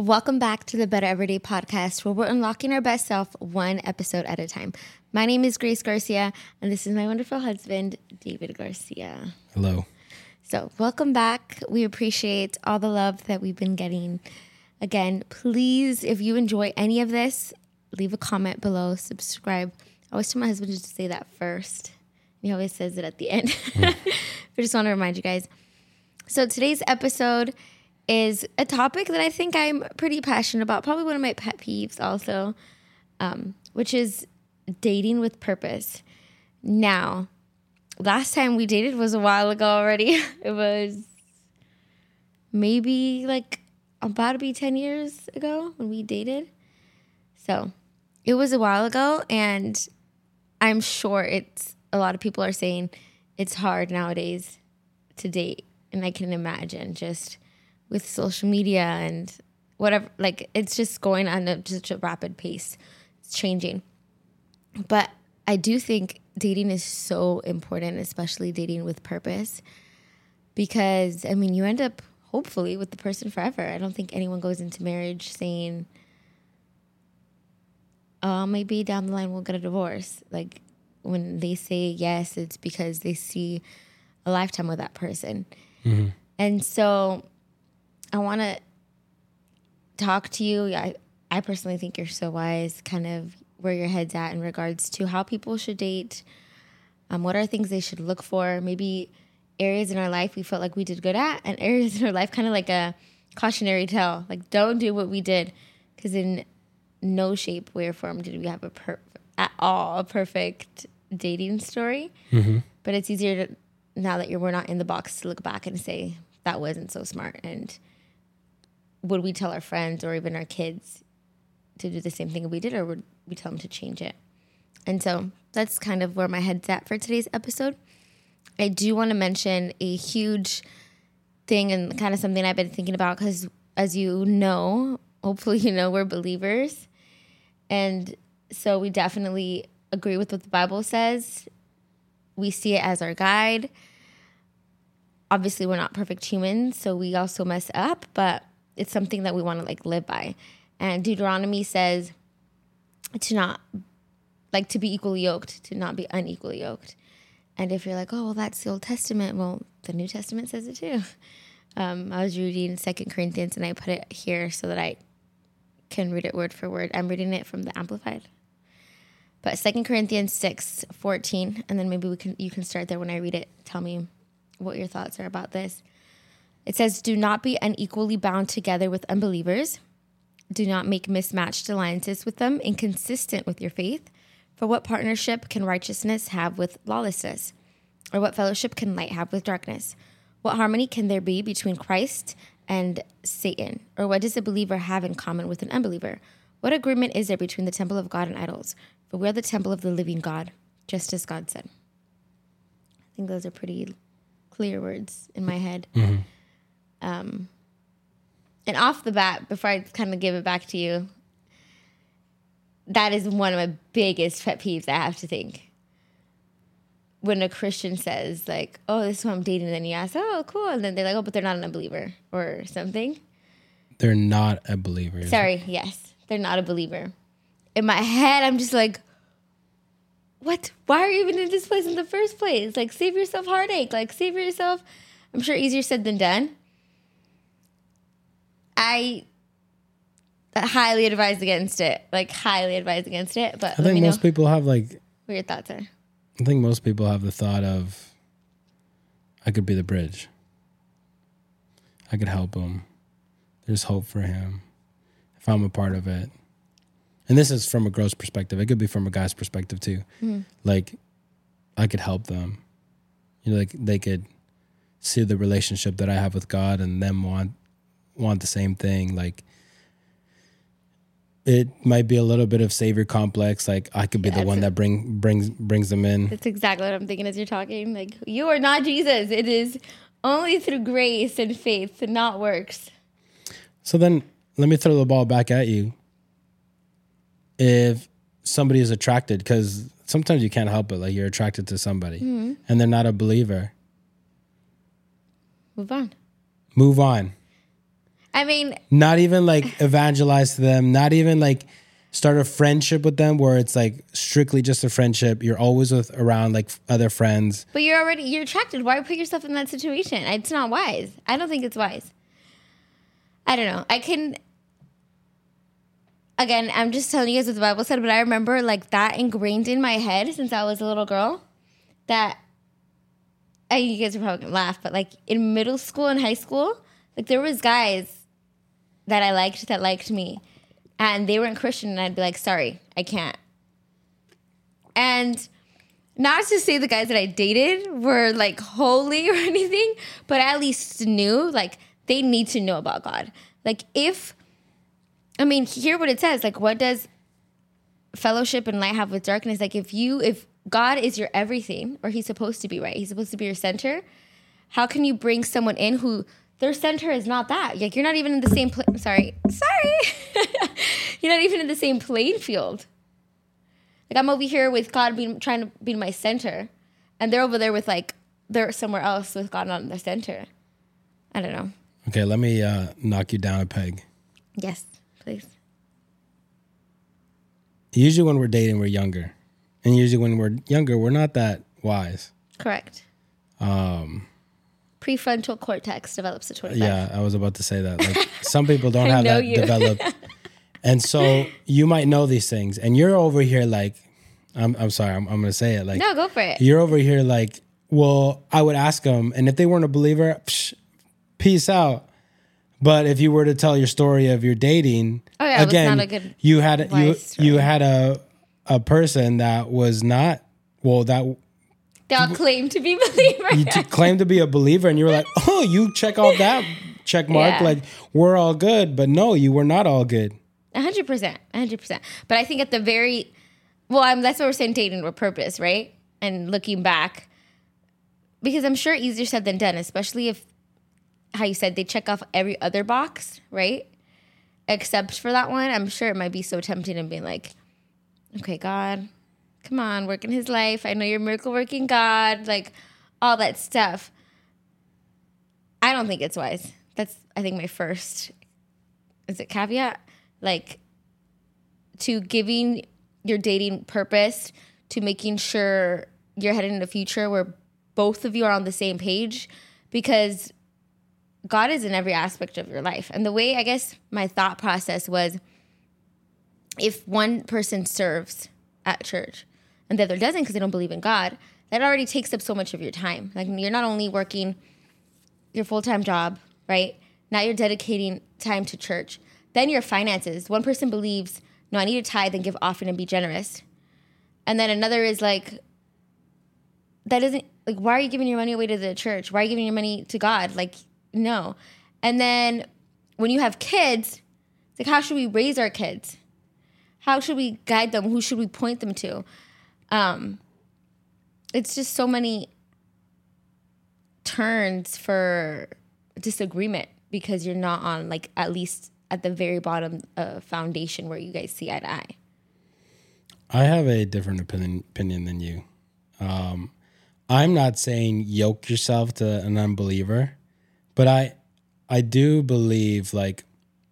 Welcome back to the Better Everyday podcast, where we're unlocking our best self one episode at a time. My name is Grace Garcia, and this is my wonderful husband, David Garcia. Hello. So welcome back. We appreciate all the love that we've been getting. Again, please, if you enjoy any of this, leave a comment below, subscribe. I always tell my husband to say that first. He always says it at the end. I just want to remind you guys. So today's episode is a topic that I think I'm pretty passionate about, probably one of my pet peeves also, which is dating with purpose. Now, last time we dated was a while ago already. It was maybe like about to be 10 years ago when we dated. So it was a while ago, and I'm sure a lot of people are saying it's hard nowadays to date. And I can imagine just with social media and whatever, like it's just going on such a rapid pace. It's changing. But I do think dating is so important, especially dating with purpose, because, I mean, you end up hopefully with the person forever. I don't think anyone goes into marriage saying, oh, maybe down the line we'll get a divorce. Like when they say yes, it's because they see a lifetime with that person. Mm-hmm. And so I want to talk to you. I personally think you're so wise, kind of where your head's at in regards to how people should date. What are things they should look for? Maybe areas in our life we felt like we did good at, and areas in our life kind of like a cautionary tale. Like, don't do what we did, because in no shape, way, or form did we have a perfect dating story. Mm-hmm. But it's easier to, now that we're not in the box, to look back and say that wasn't so smart. And would we tell our friends or even our kids to do the same thing we did, or would we tell them to change it? And so that's kind of where my head's at for today's episode. I do want to mention a huge thing and kind of something I've been thinking about, because as you know, hopefully you know, we're believers. And so we definitely agree with what the Bible says. We see it as our guide. Obviously, we're not perfect humans, so we also mess up, but it's something that we want to like live by. And Deuteronomy says to be equally yoked, to not be unequally yoked. And if you're like, oh, well, that's the Old Testament. Well, the New Testament says it too. I was reading 2 Corinthians, and I put it here so that I can read it word for word. I'm reading it from the Amplified. But 2 Corinthians 6:14, and then maybe you can start there when I read it. Tell me what your thoughts are about this. It says, do not be unequally bound together with unbelievers. Do not make mismatched alliances with them, inconsistent with your faith. For what partnership can righteousness have with lawlessness? Or what fellowship can light have with darkness? What harmony can there be between Christ and Satan? Or what does a believer have in common with an unbeliever? What agreement is there between the temple of God and idols? For we are the temple of the living God, just as God said. I think those are pretty clear words in my head. Mm-hmm. And off the bat, before I kind of give it back to you, that is one of my biggest pet peeves, I have to think. When a Christian says, like, oh, this is who I'm dating, and then you ask, oh, cool. And then they're like, oh, but they're not an unbeliever or something. They're not a believer. Sorry, yes. They're not a believer. In my head, I'm just like, what? Why are you even in this place in the first place? Like, save yourself heartache. Like, save yourself. I'm sure easier said than done. I highly advise against it. Like, highly advise against it. But I think most people have, like, what your thoughts are. I think most people have the thought of, I could be the bridge. I could help him. There's hope for him if I'm a part of it. And this is from a girl's perspective. It could be from a guy's perspective too. Mm-hmm. Like, I could help them. You know, like they could see the relationship that I have with God, and them want the same thing. Like, it might be a little bit of savior complex. Like, I could be the one that brings them in. That's exactly what I'm thinking as you're talking. Like, you are not Jesus. It is only through grace and faith, not works. So then, let me throw the ball back at you. If somebody is attracted, because sometimes you can't help it, like you're attracted to somebody, mm-hmm. and they're not a believer. Move on. Move on. I mean, not even like evangelize to them, not even like start a friendship with them where it's like strictly just a friendship. You're always around like other friends. but you're attracted. Why put yourself in that situation? It's not wise. I don't think it's wise. I don't know. Again, I'm just telling you guys what the Bible said, but I remember like that ingrained in my head since I was a little girl that, you guys are probably gonna laugh, but like in middle school and high school, like there was guys that I liked that liked me. And they weren't Christian, and I'd be like, sorry, I can't. And not to say the guys that I dated were like holy or anything, but I at least knew like they need to know about God. Like hear what it says. Like, what does fellowship and light have with darkness? Like, if God is your everything, or he's supposed to be, right? He's supposed to be your center. How can you bring someone in who their center is not that? Like, you're not even in the same sorry. You're not even in the same playing field. Like, I'm over here with God trying to be my center, and they're over there with like they're somewhere else with God not in their center. I don't know. Okay, let me knock you down a peg. Yes, please. Usually when we're dating, we're younger, and usually when we're younger, we're not that wise. Correct. Prefrontal cortex develops at 25. Yeah, I was about to say that. Like, some people don't have that developed. And so you might know these things, and you're over here like, I'm sorry, I'm going to say it. Like, no, go for it. You're over here like, well, I would ask them, and if they weren't a believer, peace out. But if you were to tell your story of your dating, again, not a good you had a person that was not, well, that they all claim to be believers. You claim to be a believer, and you were like, oh, you check off that check mark, like we're all good. But no, you were not all good. 100%. But I think at the that's what we're saying, dating with purpose, right? And looking back, because I'm sure easier said than done, especially if, how you said, they check off every other box, right? Except for that one. I'm sure it might be so tempting and being like, okay, God, come on, work in his life. I know you're a miracle working God, like all that stuff. I don't think it's wise. That's, I think, my first, caveat? Like, to giving your dating purpose, to making sure you're headed in the future where both of you are on the same page, because God is in every aspect of your life. And the way, I guess, my thought process was, if one person serves at church and the other doesn't because they don't believe in God, that already takes up so much of your time. Like, you're not only working your full-time job, right? Now you're dedicating time to church. Then your finances. One person believes, no, I need to tithe and give offering and be generous. And then another is like, that isn't, like, why are you giving your money away to the church? Why are you giving your money to God? Like, no. And then when you have kids, it's like, how should we raise our kids? How should we guide them? Who should we point them to? It's just so many turns for disagreement because you're not on, like, at least at the very bottom foundation where you guys see eye to eye. I have a different opinion than you. I'm not saying yoke yourself to an unbeliever, but I do believe, like,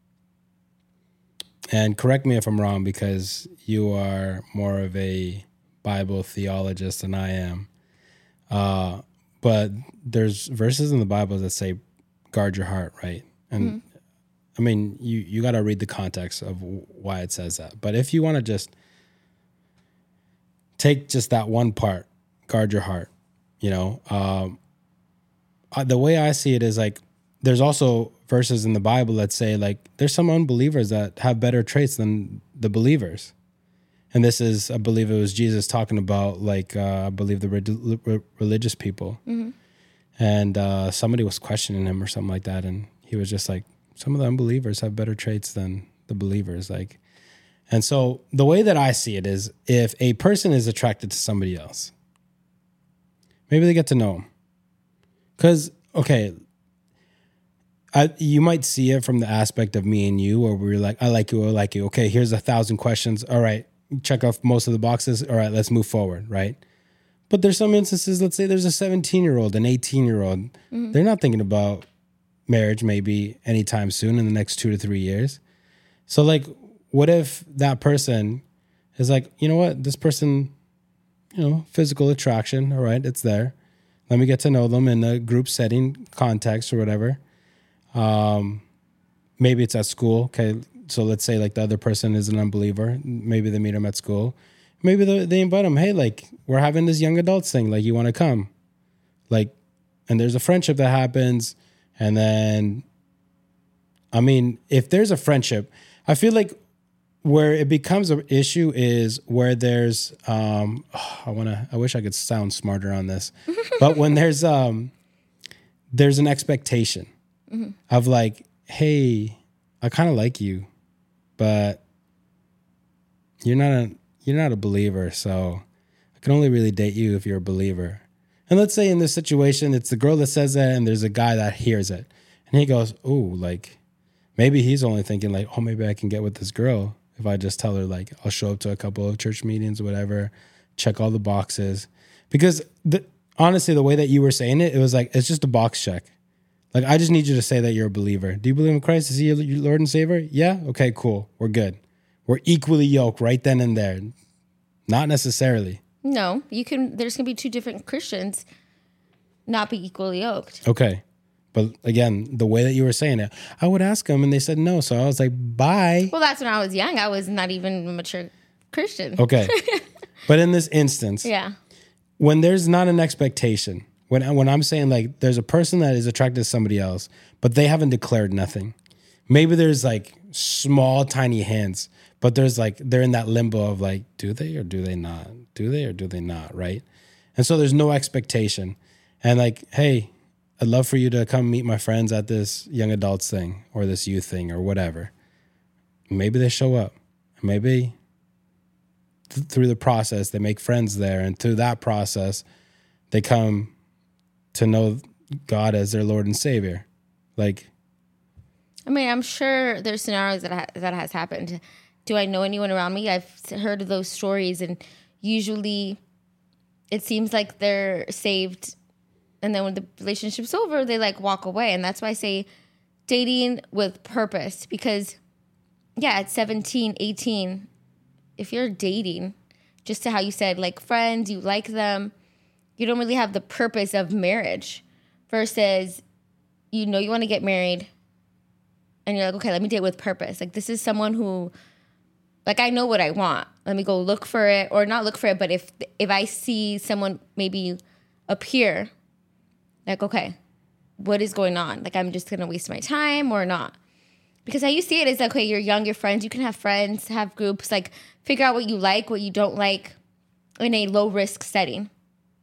and correct me if I'm wrong because you are more of a Bible theologist than I am. But there's verses in the Bible that say, guard your heart, right? And I mean, you got to read the context of why it says that. But if you want to just take just that one part, guard your heart, you know, the way I see it is like, there's also verses in the Bible that say, like, there's some unbelievers that have better traits than the believers. And this is, I believe it was Jesus talking about, like, I believe the religious people. Mm-hmm. And somebody was questioning him or something like that. And he was just like, some of the unbelievers have better traits than the believers. Like, and so the way that I see it is, if a person is attracted to somebody else, maybe they get to know him. Because, okay, you might see it from the aspect of me and you, where we're like, I like you, I like you. Okay, here's 1,000 questions. All right, check off most of the boxes. All right, let's move forward, right? But there's some instances, let's say there's a 17-year-old, an 18-year-old. Mm-hmm. They're not thinking about marriage maybe anytime soon in the next 2 to 3 years. So like, what if that person is like, you know what, this person, physical attraction, all right, it's there. Let me get to know them in a group setting context or whatever. Maybe it's at school. Okay. So let's say like the other person is an unbeliever. Maybe they meet them at school. Maybe they invite them. Hey, like we're having this young adults thing. Like you want to come? Like, and there's a friendship that happens. And then, I mean, if there's a friendship, I feel like where it becomes an issue is where there's, I wish I could sound smarter on this, but when there's an expectation of like, hey, I kind of like you, but you're not a believer. So I can only really date you if you're a believer. And let's say in this situation, it's the girl that says that and there's a guy that hears it and he goes, oh, like maybe he's only thinking like, oh, maybe I can get with this girl if I just tell her like I'll show up to a couple of church meetings or whatever, check all the boxes. Because honestly, the way that you were saying it, it was like, it's just a box check. Like, I just need you to say that you're a believer. Do you believe in Christ? Is he your Lord and Savior? Yeah? Okay, cool. We're good. We're equally yoked right then and there. Not necessarily. No, there's going to be two different Christians not be equally yoked. Okay. But again, the way that you were saying it, I would ask them and they said no. So I was like, bye. Well, that's when I was young. I was not even a mature Christian. Okay. But in this instance, yeah, when there's not an expectation, when I'm saying like there's a person that is attracted to somebody else, but they haven't declared nothing. Maybe there's like small, tiny hints, but there's like, they're in that limbo of like, do they or do they not? Do they or do they not? Right. And so there's no expectation. And like, hey, I'd love for you to come meet my friends at this young adults thing or this youth thing or whatever. Maybe they show up. Maybe through the process, they make friends there. And through that process, they come to know God as their Lord and Savior. Like, I mean, I'm sure there's scenarios that has happened. Do I know anyone around me? I've heard of those stories, and usually it seems like they're saved, and then when the relationship's over, they like walk away. And that's why I say dating with purpose, because yeah, at 17, 18, if you're dating, just to how you said, like friends, you like them, you don't really have the purpose of marriage versus, you want to get married and you're like, okay, let me date with purpose. Like, this is someone who, like, I know what I want. Let me go look for it, or not look for it. But if I see someone maybe appear, like, okay, what is going on? Like, I'm just going to waste my time or not? Because how you see it is, okay, you're young, you're friends. You can have friends, have groups, like figure out what you like, what you don't like in a low risk setting.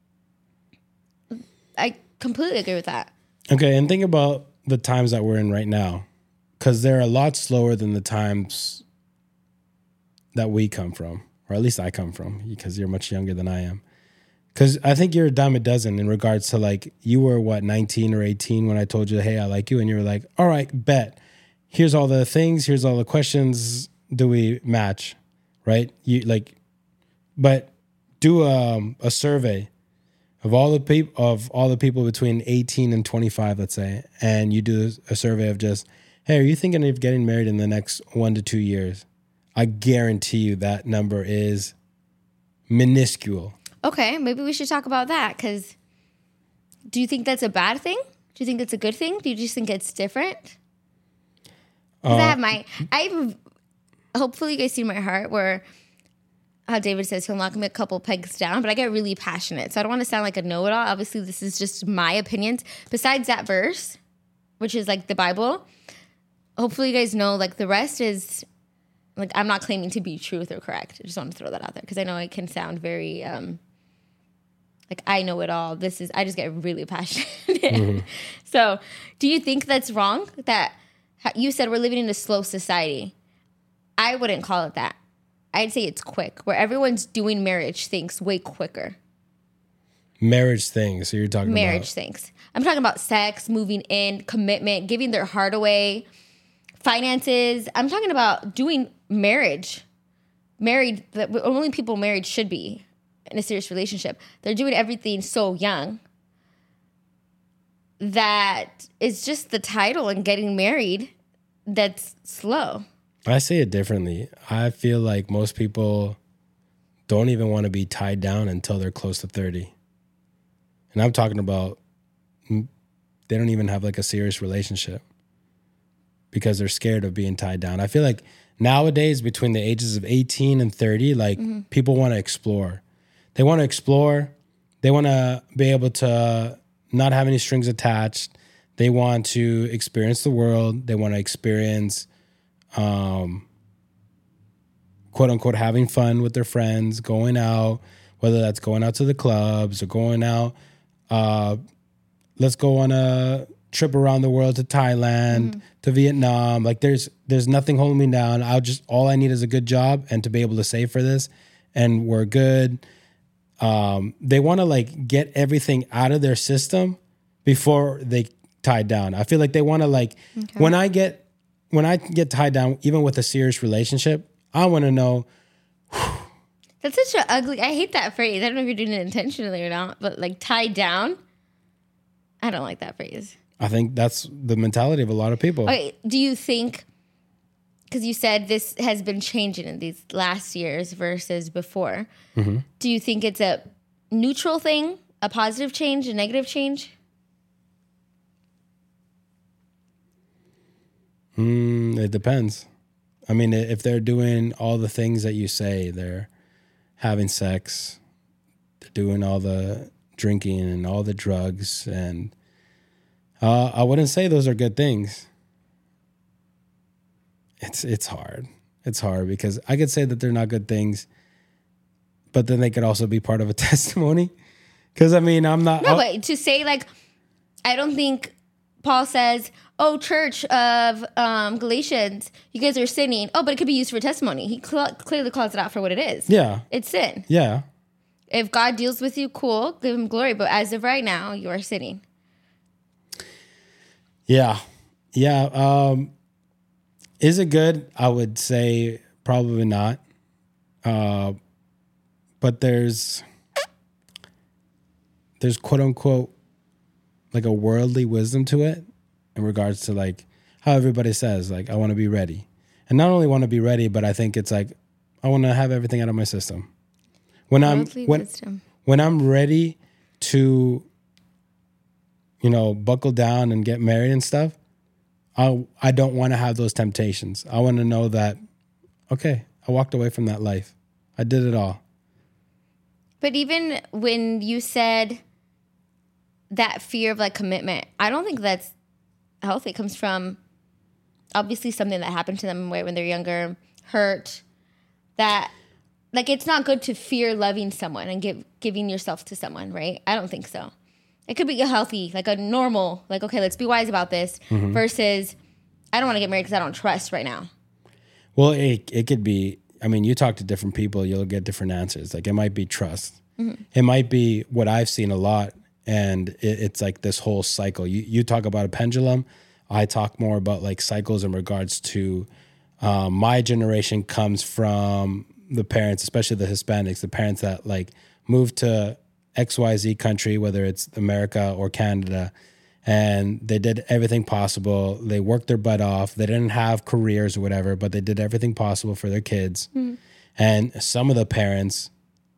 I completely agree with that. okay, and think about the times that we're in right now, because they're a lot slower than the times that we come from, or at least I come from, because you're much younger than I am. Because I think you're a dime a dozen in regards to like, you were 19 or 18 when I told you, hey, I like you. And you were like, all right, bet. Here's all the things. Here's all the questions. Do we match? Right? You like, but do a survey of all the people between 18 and 25, let's say, and you do a survey of just, hey, are you thinking of getting married in the next 1 to 2 years? I guarantee you that number is minuscule. Okay, maybe we should talk about that, because do you think that's a bad thing? Do you think it's a good thing? Do you just think it's different? Because hopefully you guys see my heart where how David says he'll knock me a couple pegs down, but I get really passionate. So I don't want to sound like a know-it-all. Obviously, this is just my opinions. Besides that verse, which is like the Bible, hopefully you guys know like the rest is, like, I'm not claiming to be truth or correct. I just want to throw that out there because I know it can sound very, like I know it all. I just get really passionate. Mm-hmm. So do you think that's wrong? That you said we're living in a slow society. I wouldn't call it that. I'd say it's quick, where everyone's doing marriage things way quicker. Marriage things. So you're talking about marriage things. I'm talking about sex, moving in, commitment, giving their heart away, finances. I'm talking about doing marriage. Married, the only people married should be in a serious relationship. They're doing everything so young. that it's just the title and getting married that's slow. I see it differently. I feel like most people don't even want to be tied down until they're close to 30. And I'm talking about they don't even have like a serious relationship because they're scared of being tied down. I feel like nowadays between the ages of 18 and 30, like people want to explore. They want to explore. They want to be able to not have any strings attached. They want to experience the world. They want to experience, quote unquote, having fun with their friends, going out, whether that's going out to the clubs or going out. Let's go on a trip around the world to Thailand, to Vietnam. Like there's nothing holding me down. All I need is a good job and to be able to save for this. And we're good. They want to like get everything out of their system before they tie down. I feel like they want to like, when I get tied down, even with a serious relationship, I want to know. That's such an ugly, I hate that phrase. I don't know if you're doing it intentionally or not, but like tied down. I don't like that phrase. I think that's the mentality of a lot of people. Okay, do you think, because you said this has been changing in these last years versus before, do you think it's a neutral thing, a positive change, a negative change? It depends. I mean, if they're doing all the things that you say, they're having sex, they're doing all the drinking and all the drugs, and I wouldn't say those are good things. It's hard. It's hard because I could say that they're not good things, but then they could also be part of a testimony. Because I mean, I'm not. No, but to say like, I don't think Paul says, "Oh, Church of Galatians, you guys are sinning." Oh, but it could be used for testimony. He clearly calls it out for what it is. Yeah, it's sin. Yeah. If God deals with you, cool, give him glory. But as of right now, you are sinning. Yeah. Yeah. Is it good? I would say probably not. But there's quote unquote like a worldly wisdom to it in regards to like how everybody says, like, I want to be ready. And not only want to be ready, but I think it's like, I want to have everything out of my system. When I'm ready to, buckle down and get married and stuff, I don't want to have those temptations. I want to know that, okay, I walked away from that life. I did it all. But even when you said that fear of like commitment, I don't think that's healthy. It comes from obviously something that happened to them when they're younger, hurt, that like it's not good to fear loving someone and giving yourself to someone, right? I don't think so. It could be a healthy, like a normal, like, okay, let's be wise about this versus I don't want to get married because I don't trust right now. Well, it could be, I mean, you talk to different people, you'll get different answers. Like it might be trust. It might be what I've seen a lot. And it's like this whole cycle. You talk about a pendulum. I talk more about like cycles in regards to my generation comes from the parents, especially the Hispanics, the parents that like moved to XYZ country, whether it's America or Canada, and they did everything possible. They worked their butt off. They didn't have careers or whatever, but they did everything possible for their kids. And some of the parents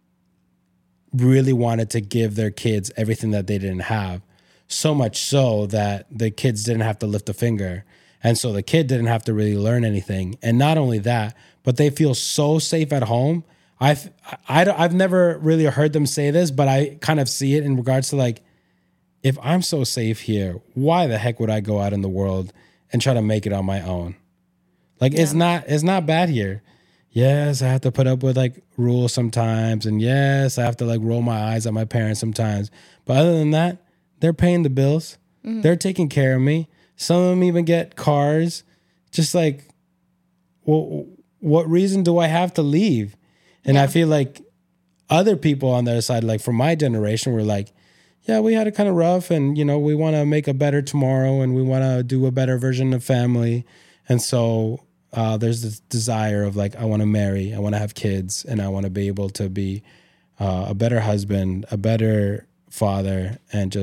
really wanted to give their kids everything that they didn't have, so much so that the kids didn't have to lift a finger. And so the kid didn't have to really learn anything. And not only that, but they feel so safe at home. I've never really heard them say this, but I kind of see it in regards to like, if I'm so safe here, why the heck would I go out in the world and try to make it on my own? Like, it's not bad here. Yes, I have to put up with like rules sometimes. And yes, I have to like roll my eyes at my parents sometimes. But other than that, they're paying the bills. They're taking care of me. Some of them even get cars. Just like, well, what reason do I have to leave? And I feel like other people on the other side, like from my generation, were like, yeah, we had it kind of rough and, we want to make a better tomorrow and we want to do a better version of family. And so there's this desire of like, I want to marry, I want to have kids, and I want to be able to be a better husband, a better father, and just,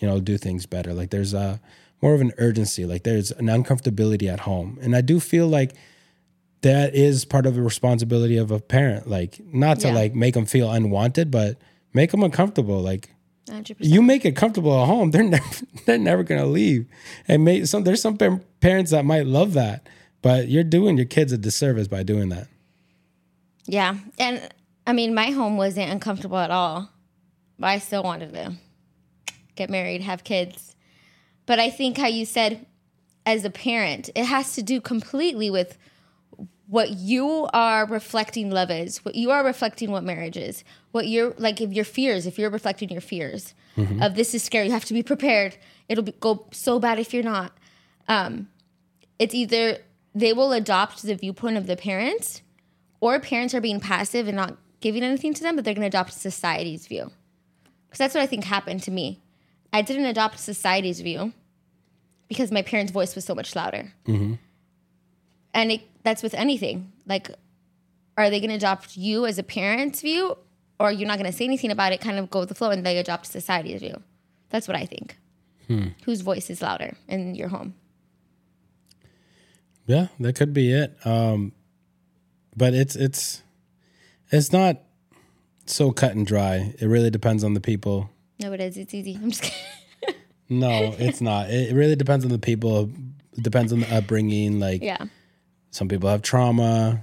do things better. Like there's a more of an urgency, like there's an uncomfortability at home. And I do feel like that is part of the responsibility of a parent, like not to like make them feel unwanted, but make them uncomfortable. Like 100%. you make it comfortable at home, they're never going to leave. And there's some parents that might love that, but you're doing your kids a disservice by doing that. Yeah. And I mean, my home wasn't uncomfortable at all, but I still wanted to get married, have kids. But I think how you said as a parent, it has to do completely with what you are reflecting love is, what you are reflecting what marriage is, what you're like, if you're reflecting your fears of this is scary, you have to be prepared. Go so bad if you're not. It's either they will adopt the viewpoint of the parents, or parents are being passive and not giving anything to them, but they're going to adopt society's view. Because that's what I think happened to me. I didn't adopt society's view because my parents' voice was so much louder. Mm-hmm. And that's with anything. Like, are they going to adopt you as a parent's view, or you're not going to say anything about it, kind of go with the flow, and they adopt society's view? That's what I think. Whose voice is louder in your home? Yeah, that could be it. But it's not so cut and dry. It really depends on the people. No, it is. It's easy. I'm just kidding. No, it's not. It really depends on the people. It depends on the upbringing. Like, some people have trauma.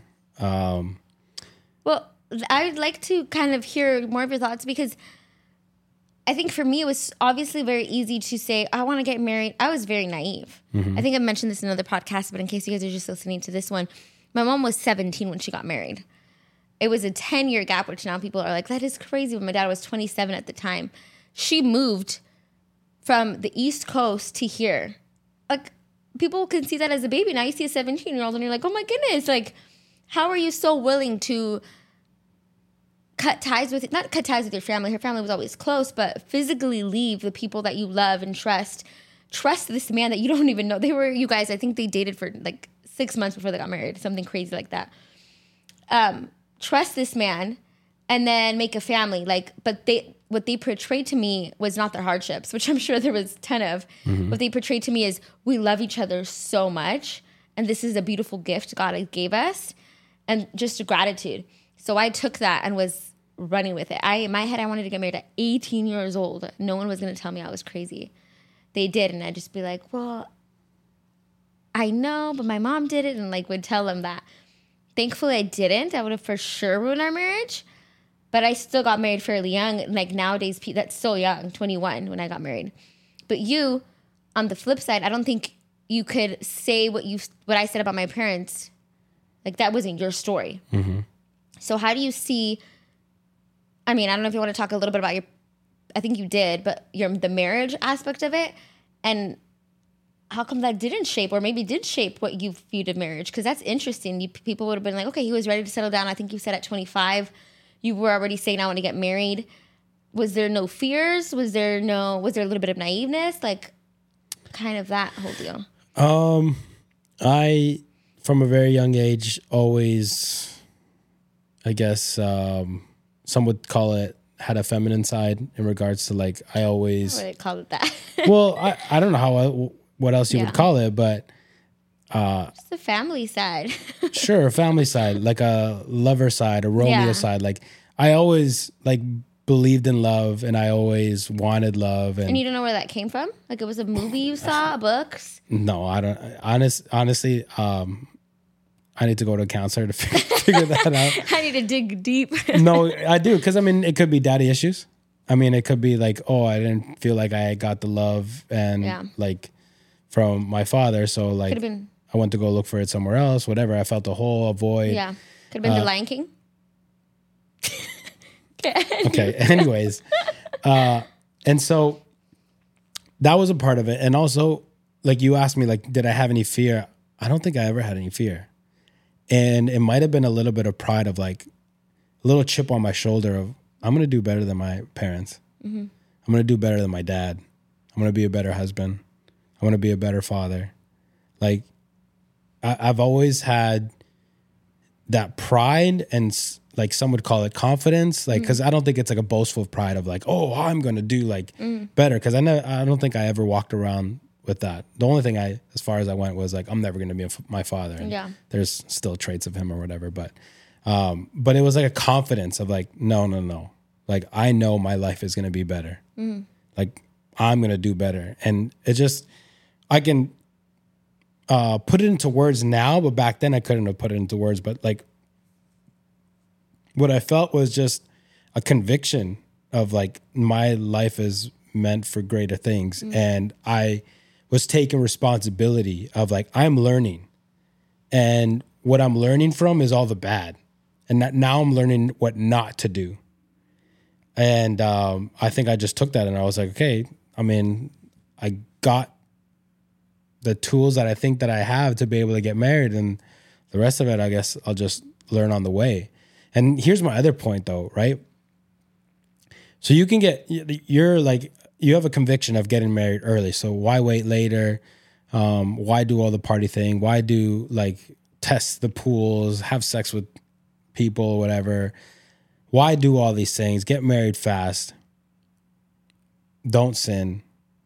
Well, I'd like to kind of hear more of your thoughts, because I think for me, it was obviously very easy to say, I want to get married. I was very naive. I think I mentioned this in another podcast, but in case you guys are just listening to this one, my mom was 17 when she got married. It was a 10-year gap, which now people are like, that is crazy. But my dad was 27 at the time. She moved from the East Coast to here. Like, people can see that as a baby. Now you see a 17-year-old and you're like, oh my goodness. Like, how are you so willing to not cut ties with your family. Her family was always close, but physically leave the people that you love and trust this man that you don't even know. I think they dated for like 6 months before they got married, something crazy like that. Trust this man and then make a family. But what they portrayed to me was not their hardships, which I'm sure there was a ton of. What they portrayed to me is, we love each other so much, and this is a beautiful gift God gave us, and just gratitude. So I took that and was running with it. In my head, I wanted to get married at 18 years old. No one was going to tell me I was crazy. They did, and I'd just be like, well, I know, but my mom did it, and would tell them that. Thankfully, I didn't. I would have for sure ruined our marriage, but I still got married fairly young. Nowadays, that's so young, 21 when I got married. But you, on the flip side, I don't think you could say what I said about my parents. That wasn't your story. Mm-hmm. So how do you see? I mean, I don't know if you want to talk a little bit about I think you did, but the marriage aspect of it, and how come that didn't shape, or maybe did shape what you viewed of marriage? Because that's interesting. People would have been like, okay, he was ready to settle down. I think you said at 25, you were already saying, I want to get married. Was there no fears? Was there a little bit of naiveness? Kind of that whole deal. I, from a very young age, always, I guess, some would call it, had a feminine side in regards to I always. I would call it that. Well, I don't know what else you would call it, but. Just the family side. Sure, a family side, like a lover side, a Romeo side. I always believed in love, and I always wanted love. And you don't know where that came from? It was a movie you saw, books? No, I don't. Honestly, I need to go to a counselor to figure that out. I need to dig deep. No, I do, because it could be daddy issues. It could be I didn't feel like I got the love and from my father, so could have been. I went to go look for it somewhere else. Whatever, I felt a hole, a void. Yeah, could have been The Lion King. Okay. Anyways, and so that was a part of it, and also you asked me did I have any fear? I don't think I ever had any fear. And it might have been a little bit of pride of a little chip on my shoulder of, I'm going to do better than my parents. Mm-hmm. I'm going to do better than my dad. I'm going to be a better husband. I'm going to be a better father. I've always had that pride and like some would call it confidence, like, because I don't think it's like a boastful pride of like, oh, I'm gonna do like better, because I don't think I ever walked around with that. The only thing as far as I went, was like, I'm never gonna be my father. And there's still traits of him or whatever, but it was like a confidence of like, no, like I know my life is gonna be better. Like I'm gonna do better, and it just, I can put it into words now, but back then I couldn't have put it into words. But like, what I felt was just a conviction of like, my life is meant for greater things. And I was taking responsibility of like, I'm learning, and what I'm learning from is all the bad. And now I'm learning what not to do. And I think I just took that, and I was like, okay, I mean, I got the tools that I think that I have to be able to get married, and the rest of it, I guess I'll just learn on the way. And here's my other point though, right? So you have a conviction of getting married early. So why wait later? Why do all the party thing? Why do like test the pools, have sex with people or whatever? Why do all these things? Get married fast. Don't sin,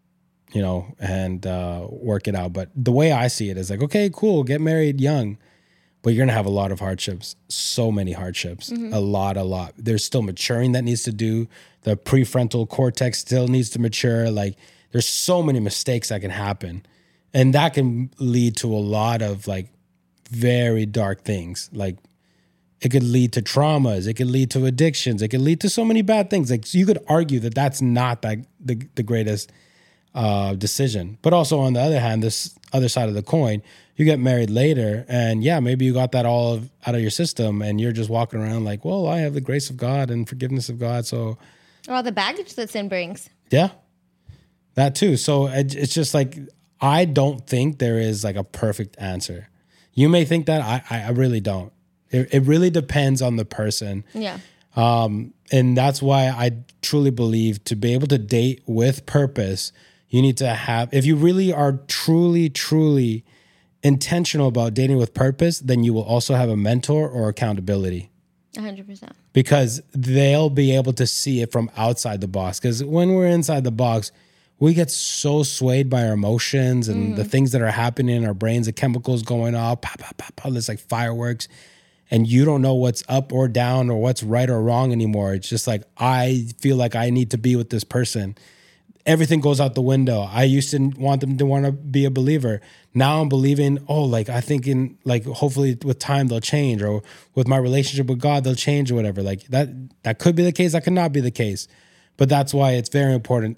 and work it out. But the way I see it is like, okay, cool, get married young, but you're going to have a lot of hardships, so many hardships, a lot. There's still maturing that needs to do. The prefrontal cortex still needs to mature. Like there's so many mistakes that can happen, and that can lead to a lot of like very dark things. Like it could lead to traumas. It could lead to addictions. It could lead to so many bad things. Like so you could argue that that's not the greatest decision. But also on the other hand, this other side of the coin, you get married later, and yeah, maybe you got that all out of your system, and you're just walking around like, well, I have the grace of God and forgiveness of God. So, or all the baggage that sin brings. Yeah, that too. So it's just like, I don't think there is like a perfect answer. You may think that, I really don't. It really depends on the person. Yeah. And that's why I truly believe to be able to date with purpose, you need to have, if you really are truly intentional about dating with purpose, then you will also have a mentor or accountability. 100%. Because they'll be able to see it from outside the box. Because when we're inside the box, we get so swayed by our emotions and the things that are happening in our brains, the chemicals going off, pop, pop, pop, pop, it's like fireworks. And you don't know what's up or down or what's right or wrong anymore. It's just like, I feel like I need to be with this person. Everything goes out the window. I used to want them to want to be a believer. Now I'm believing, I think in like, hopefully with time they'll change, or with my relationship with God, they'll change or whatever. Like that could be the case. That could not be the case. But that's why it's very important,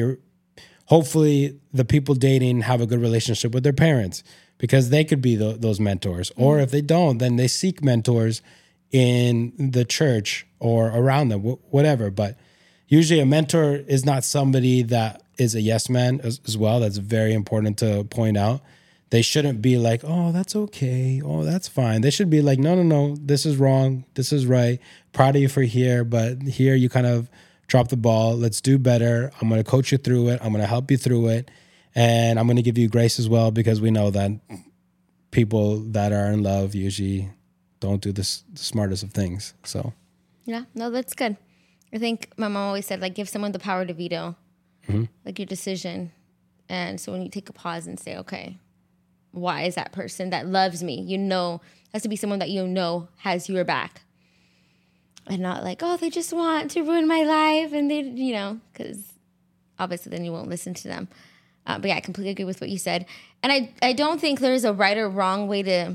hopefully the people dating have a good relationship with their parents, because they could be those mentors. Or if they don't, then they seek mentors in the church or around them, whatever. But usually a mentor is not somebody that is a yes man as well. That's very important to point out. They shouldn't be like, oh, that's okay. Oh, that's fine. They should be like, no, this is wrong. This is right. Proud of you for here, but here you kind of dropped the ball. Let's do better. I'm going to coach you through it. I'm going to help you through it. And I'm going to give you grace as well, because we know that people that are in love usually don't do the smartest of things. So, yeah, no, that's good. I think my mom always said, like, give someone the power to veto, like your decision. And so when you take a pause and say, okay, why is that person that loves me? Has to be someone that has your back. And not like, oh, they just want to ruin my life. And they, because obviously then you won't listen to them. But yeah, I completely agree with what you said. And I don't think there's a right or wrong way to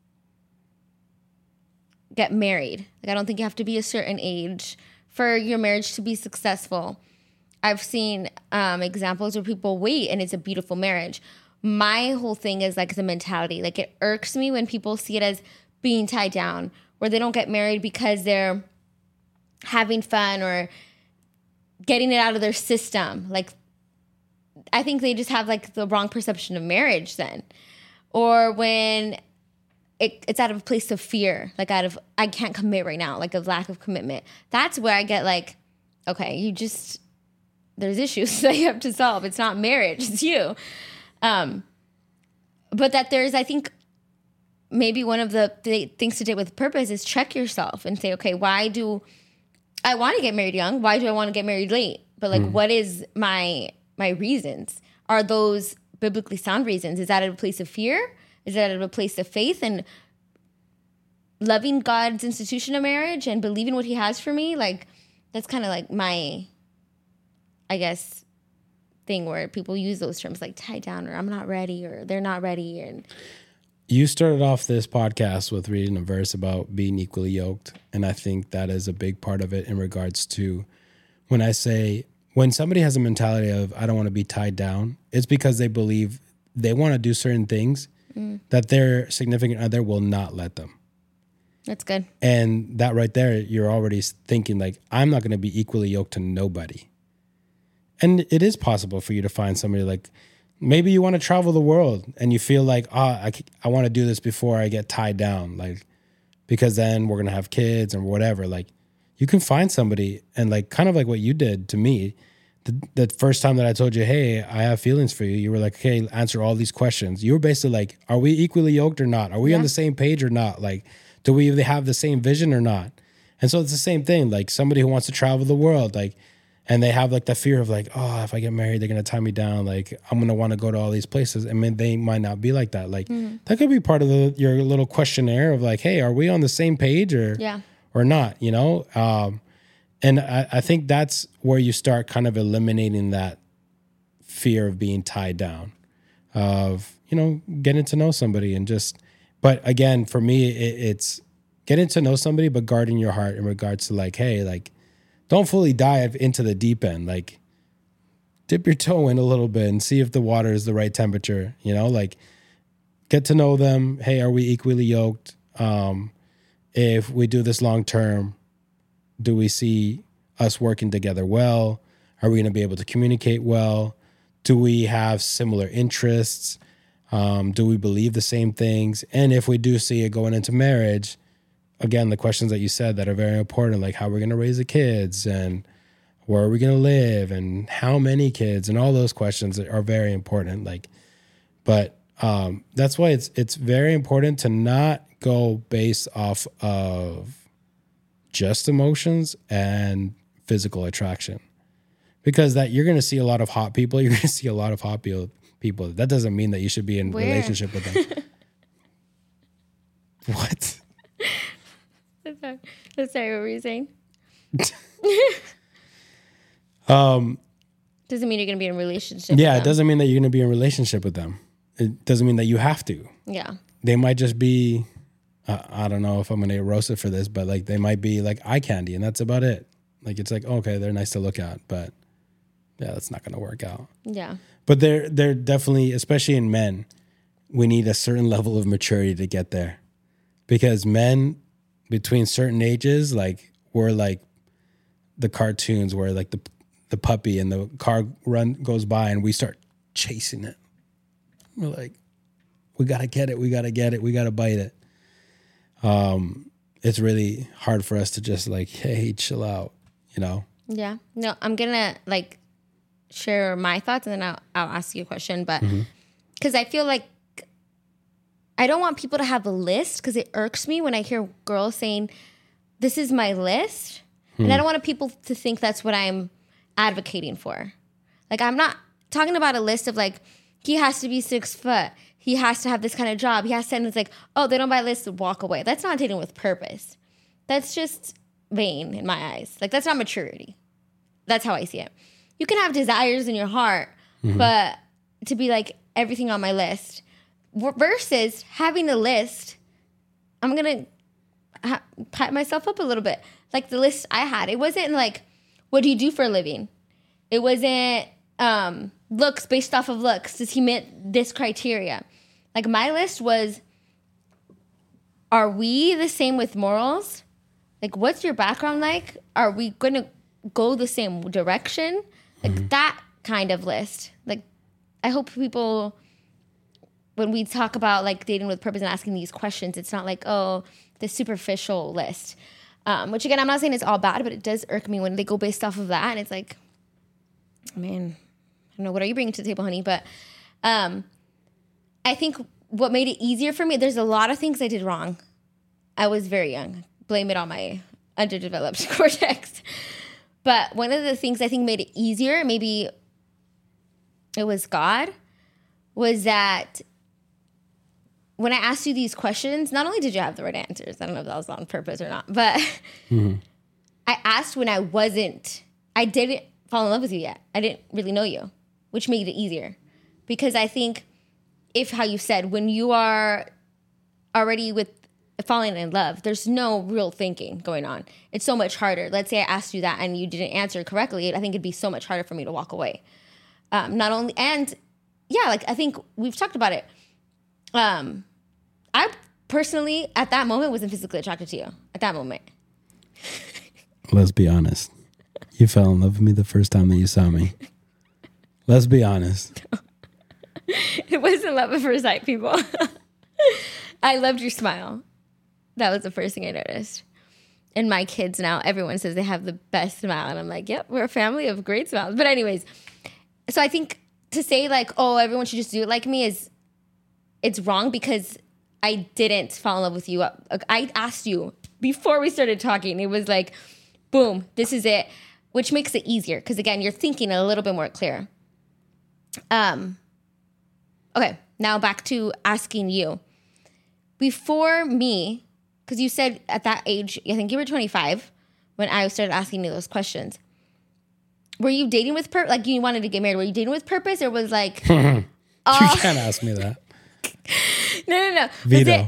get married. Like, I don't think you have to be a certain age for your marriage to be successful. I've seen examples where people wait and it's a beautiful marriage. My whole thing is like the mentality. Like, it irks me when people see it as being tied down, where they don't get married because they're having fun or getting it out of their system. Like, I think they just have like the wrong perception of marriage then. Or when it's out of a place of fear, like out of, I can't commit right now, like a lack of commitment. That's where I get like, okay, there's issues that you have to solve. It's not marriage, it's you. But that there's, I think, maybe one of the things to do with purpose is check yourself and say, okay, why do I want to get married young? Why do I want to get married late? But like, what is my reasons? Are those biblically sound reasons? Is that at a place of fear? Is that at a place of faith and loving God's institution of marriage and believing what he has for me? Like, that's kind of like my, I guess, thing where people use those terms like tied down or I'm not ready or they're not ready. And you started off this podcast with reading a verse about being equally yoked. And I think that is a big part of it in regards to when I say, when somebody has a mentality of, I don't want to be tied down, it's because they believe they want to do certain things that their significant other will not let them. That's good. And that right there, you're already thinking like, I'm not going to be equally yoked to nobody. And it is possible for you to find somebody like, maybe you want to travel the world and you feel like, I want to do this before I get tied down. Like, because then we're going to have kids and whatever. Like, you can find somebody and like, kind of like what you did to me, the first time that I told you, hey, I have feelings for you. You were like, okay, answer all these questions. You were basically like, are we equally yoked or not? Are we on the same page or not? Like, do we have the same vision or not? And so it's the same thing. Like somebody who wants to travel the world, like, and they have like the fear of like, oh, if I get married, they're going to tie me down. Like, I'm going to want to go to all these places. I mean, they might not be like that. Like, that could be part of your little questionnaire of like, hey, are we on the same page or not, you know? And I think that's where you start kind of eliminating that fear of being tied down, of, you know, getting to know somebody and just, but again, for me, it's getting to know somebody, but guarding your heart in regards to like, hey, like, don't fully dive into the deep end. Like, dip your toe in a little bit and see if the water is the right temperature, you know, like get to know them. Hey, are we equally yoked? If we do this long term, do we see us working together well? Are we going to be able to communicate well? Do we have similar interests? Do we believe the same things? And if we do see it going into marriage, again, the questions that you said that are very important, like how we're going to raise the kids and where are we going to live and how many kids and all those questions are very important. Like, but that's why it's very important to not go based off of just emotions and physical attraction, because that you're going to see a lot of hot people. You're going to see a lot of hot people. That doesn't mean that you should be in relationship with them. What? Sorry, what were you saying? Doesn't mean you're going to be in a relationship. Yeah, it doesn't mean that you're going to be in a relationship with them. It doesn't mean that you have to. Yeah. They might just be, I don't know if I'm going to get roasted for this, but like they might be like eye candy and that's about it. Like it's like, okay, they're nice to look at, but yeah, that's not going to work out. Yeah. But they're definitely, especially in men, we need a certain level of maturity to get there. Because men between certain ages, like we're like the cartoons where like the puppy and the car goes by and we start chasing it. We're like, we got to get it. We got to get it. We got to bite it. It's really hard for us to just like, hey, chill out, you know? Yeah. No, I'm going to like share my thoughts and then I'll ask you a question. But because I feel like I don't want people to have a list, because it irks me when I hear girls saying, this is my list. And I don't want people to think that's what I'm advocating for. Like, I'm not talking about a list of like, he has to be 6 foot. He has to have this kind of job. He has to, and it's like, oh, they don't buy lists, walk away. That's not dating with purpose. That's just vain in my eyes. Like, that's not maturity. That's how I see it. You can have desires in your heart, but to be like everything on my list versus having a list, I'm going to pat myself up a little bit. Like the list I had, it wasn't like, what do you do for a living? It wasn't looks, based off of looks. Does he meet this criteria? Like my list was, are we the same with morals? Like, what's your background like? Are we going to go the same direction? Like that kind of list. Like, I hope people, when we talk about like dating with purpose and asking these questions, it's not like, oh, the superficial list. Which again, I'm not saying it's all bad, but it does irk me when they go based off of that. And it's like, man, I don't know, what are you bringing to the table, honey? But I think what made it easier for me, there's a lot of things I did wrong. I was very young. Blame it on my underdeveloped cortex. But one of the things I think made it easier, maybe it was God, was that when I asked you these questions, not only did you have the right answers, I don't know if that was on purpose or not, but I asked when I didn't fall in love with you yet. I didn't really know you, which made it easier. Because I think how you said, when you are already falling in love, there's no real thinking going on. It's so much harder. Let's say I asked you that and you didn't answer correctly. I think it'd be so much harder for me to walk away. I think we've talked about it. I personally, at that moment, wasn't physically attracted to you. At that moment. Let's be honest. You fell in love with me the first time that you saw me. Let's be honest. It wasn't love at first sight, people. I loved your smile. That was the first thing I noticed. And my kids now, everyone says they have the best smile. And I'm like, yep, we're a family of great smiles. But anyways, so I think to say like, oh, everyone should just do it like me it's wrong, because I didn't fall in love with you. I asked you before we started talking. It was like, boom, this is it, which makes it easier. Because again, you're thinking a little bit more clear. Okay, now back to asking you. Before me, because you said at that age, I think you were 25 when I started asking you those questions. Were you dating with purpose? Like, you wanted to get married. Were you dating with purpose, or was like... You can't ask me that. No. Veto.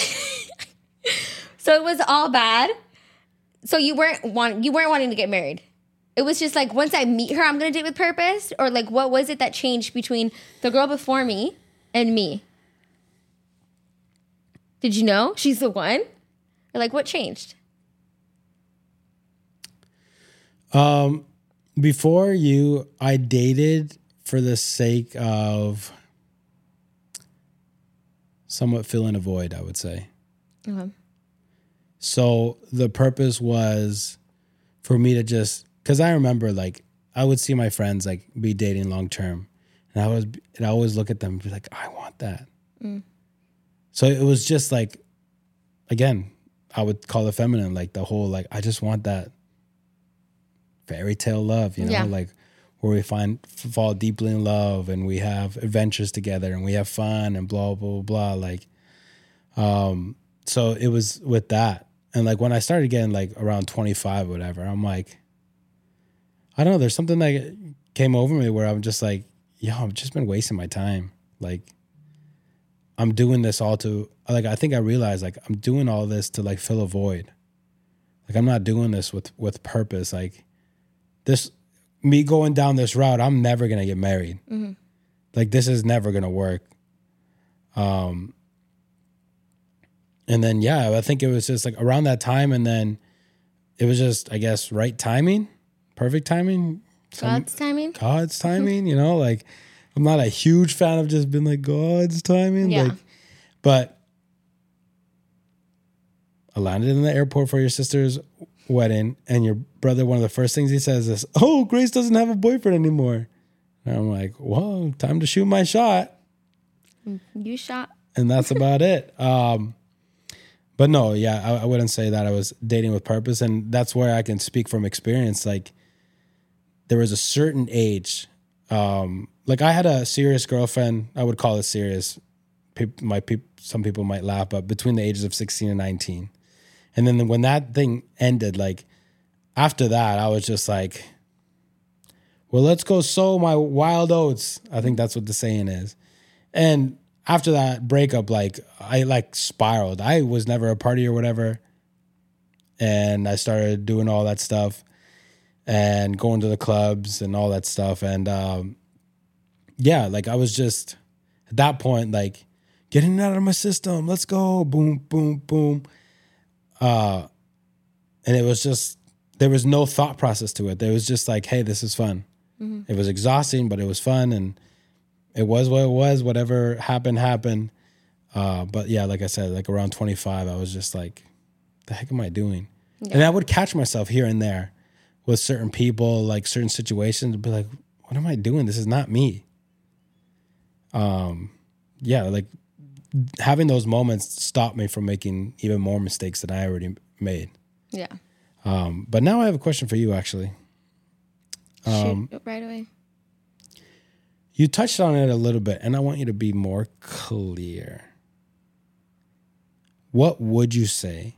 So it was all bad? So you weren't wanting to get married? It was just like, once I meet her, I'm going to date with purpose? Or like, what was it that changed between the girl before me and me? Did you know she's the one? Or like, what changed? Before you, I dated for the sake of somewhat filling a void, I would say. Okay. So the purpose was for me to just, because I remember like I would see my friends like be dating long term, and I always look at them and be like, I want that. So it was just like, again, I would call it feminine, like the whole like, I just want that fairy tale love, like where we fall deeply in love and we have adventures together and we have fun and blah, blah, blah, like, so it was with that. And like when I started getting like around 25 or whatever, I'm like, I don't know, there's something that came over me where I'm just like, I've just been wasting my time. Like, I'm doing this all to, like, I think I realized like I'm doing all this to like fill a void. Like, I'm not doing this with purpose. Like, me going down this route, I'm never going to get married. Mm-hmm. Like, this is never going to work. And then, I think it was just like around that time. And then it was just, I guess, right timing, perfect timing. God's timing. God's timing, like I'm not a huge fan of just being like God's timing. Yeah. Like, but I landed in the airport for your sister's wedding, and your brother, one of the first things he says is, "Oh, Grace doesn't have a boyfriend anymore." And I'm like, "Whoa, time to shoot my shot." You shot. And that's about it. But no, I wouldn't say that I was dating with purpose. And that's where I can speak from experience. Like, there was a certain age, like I had a serious girlfriend. I would call it serious. Some people might laugh, but between the ages of 16 and 19. And then when that thing ended, like after that, I was just like, well, let's go sow my wild oats. I think that's what the saying is. And after that breakup, like I like spiraled. I was never a party or whatever. And I started doing all that stuff and going to the clubs and all that stuff. And like I was just at that point, like getting it out of my system. Let's go. Boom, boom, boom. And it was just, there was no thought process to it. There was just like, hey, this is fun. Mm-hmm. It was exhausting, but it was fun. And it was what it was. Whatever happened. But yeah, like I said, like around 25, I was just like, the heck am I doing? Yeah. And I would catch myself here and there with certain people, like certain situations, and be like, what am I doing? This is not me. Like having those moments stopped me from making even more mistakes that I already made. Yeah. But now I have a question for you, actually. Shoot right away. You touched on it a little bit, and I want you to be more clear. What would you say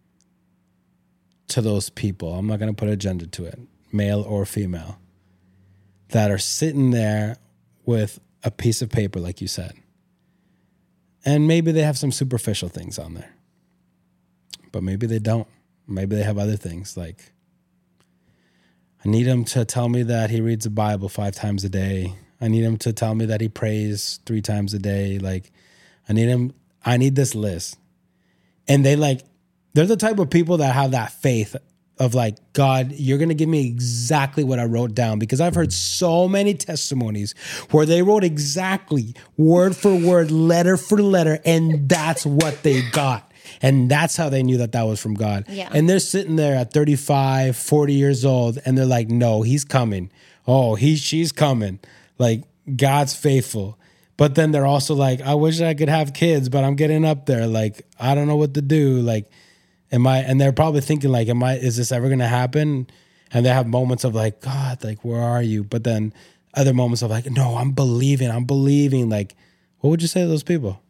to those people? I'm not going to put a gender to it, male or female, that are sitting there with a piece of paper, like you said. And maybe they have some superficial things on there. But maybe they don't. Maybe they have other things. Like, I need him to tell me that he reads the Bible 5 times a day. I need him to tell me that he prays 3 times a day. Like, I need this list. And they're the type of people that have that faith of like, God, you're going to give me exactly what I wrote down, because I've heard so many testimonies where they wrote exactly word for word, letter for letter, and that's what they got. And that's how they knew that was from God. Yeah. And they're sitting there at 35, 40 years old, and they're like, no, he's coming. Oh, she's coming. Like, God's faithful. But then they're also like, I wish I could have kids, but I'm getting up there. Like, I don't know what to do. Like, and they're probably thinking like, is this ever going to happen? And they have moments of like, God, like, where are you? But then other moments of like, no, I'm believing. Like, what would you say to those people?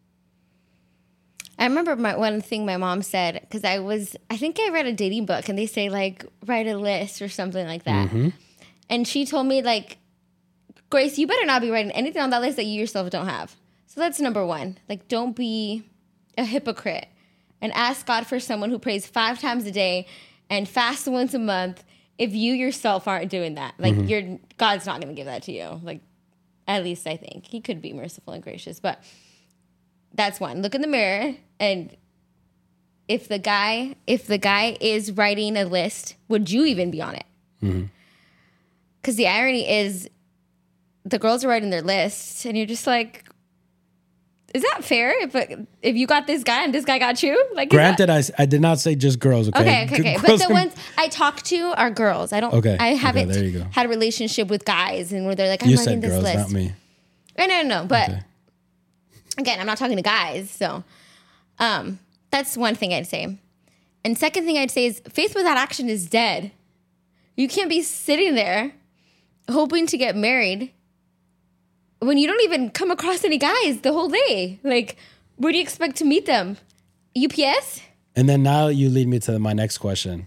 I remember one thing my mom said, because I think I read a dating book, and they say like, write a list or something like that. Mm-hmm. And she told me like, Grace, you better not be writing anything on that list that you yourself don't have. So that's number 1. Like, don't be a hypocrite. And ask God for someone who prays 5 times a day and fasts once a month if you yourself aren't doing that. Like, God's not going to give that to you. Like, at least I think. He could be merciful and gracious. But that's 1. Look in the mirror, and if the guy is writing a list, would you even be on it? Because the irony is the girls are writing their lists, and you're just like, is that fair? If you got this guy and this guy got you? Like, granted, I did not say just girls. Okay. But the ones I talk to are girls. I don't. Okay. I haven't there you go. had a relationship with guys, and where they're like, I'm writing this girls, list. Not me. No. But again, I'm not talking to guys. So, that's one thing I'd say. And second thing I'd say is faith without action is dead. You can't be sitting there hoping to get married when you don't even come across any guys the whole day. Like, where do you expect to meet them? UPS? And then now you lead me to my next question.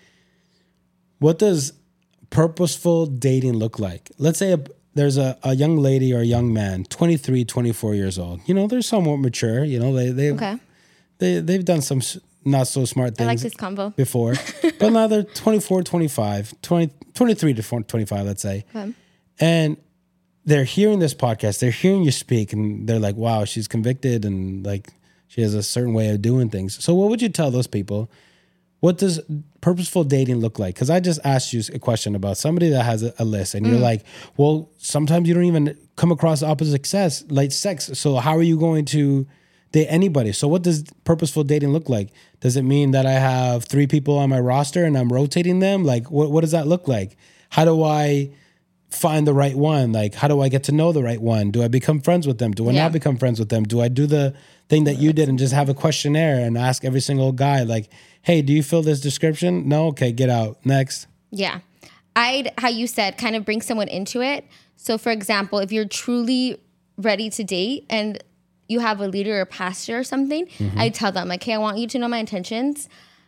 What does purposeful dating look like? Let's say there's a young lady or a young man, 23, 24 years old. You know, they're somewhat mature. You know, they've done some not so smart things. I like this combo. Before. But now they're 24, 25, 23 to 25, let's say. Okay. And they're hearing this podcast, they're hearing you speak, and they're like, wow, she's convicted, and like she has a certain way of doing things. So what would you tell those people? What does purposeful dating look like? Because I just asked you a question about somebody that has a list, and you're like, well, sometimes you don't even come across the opposite sex. So how are you going to date anybody? So what does purposeful dating look like? Does it mean that I have 3 people on my roster and I'm rotating them? Like, what does that look like? How do I find the right one? Like, how do I get to know the right one? Do I become friends with them? Do I not become friends with them? Do I do the thing that you did and just have a questionnaire and ask every single guy, like, hey, do you fill this description? No? Okay, get out. Next. Yeah. How you said, kind of bring someone into it. So for example, if you're truly ready to date and you have a leader or a pastor or something, I'd tell them, like, hey, I want you to know my intentions.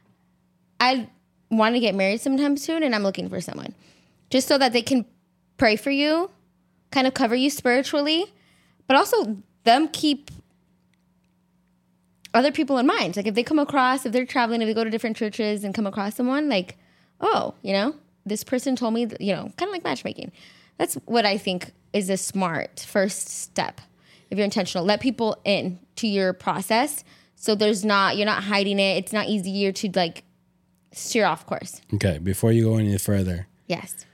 I want to get married sometime soon, and I'm looking for someone. Just so that they can pray for you, kind of cover you spiritually, but also them keep other people in mind. Like, if they come across, if they're traveling, if they go to different churches and come across someone, like, oh, you know, this person told me, you know, kind of like matchmaking. That's what I think is a smart first step. If you're intentional, let people in to your process. So you're not hiding it. It's not easier to like steer off course. Okay. Before you go any further. Yes.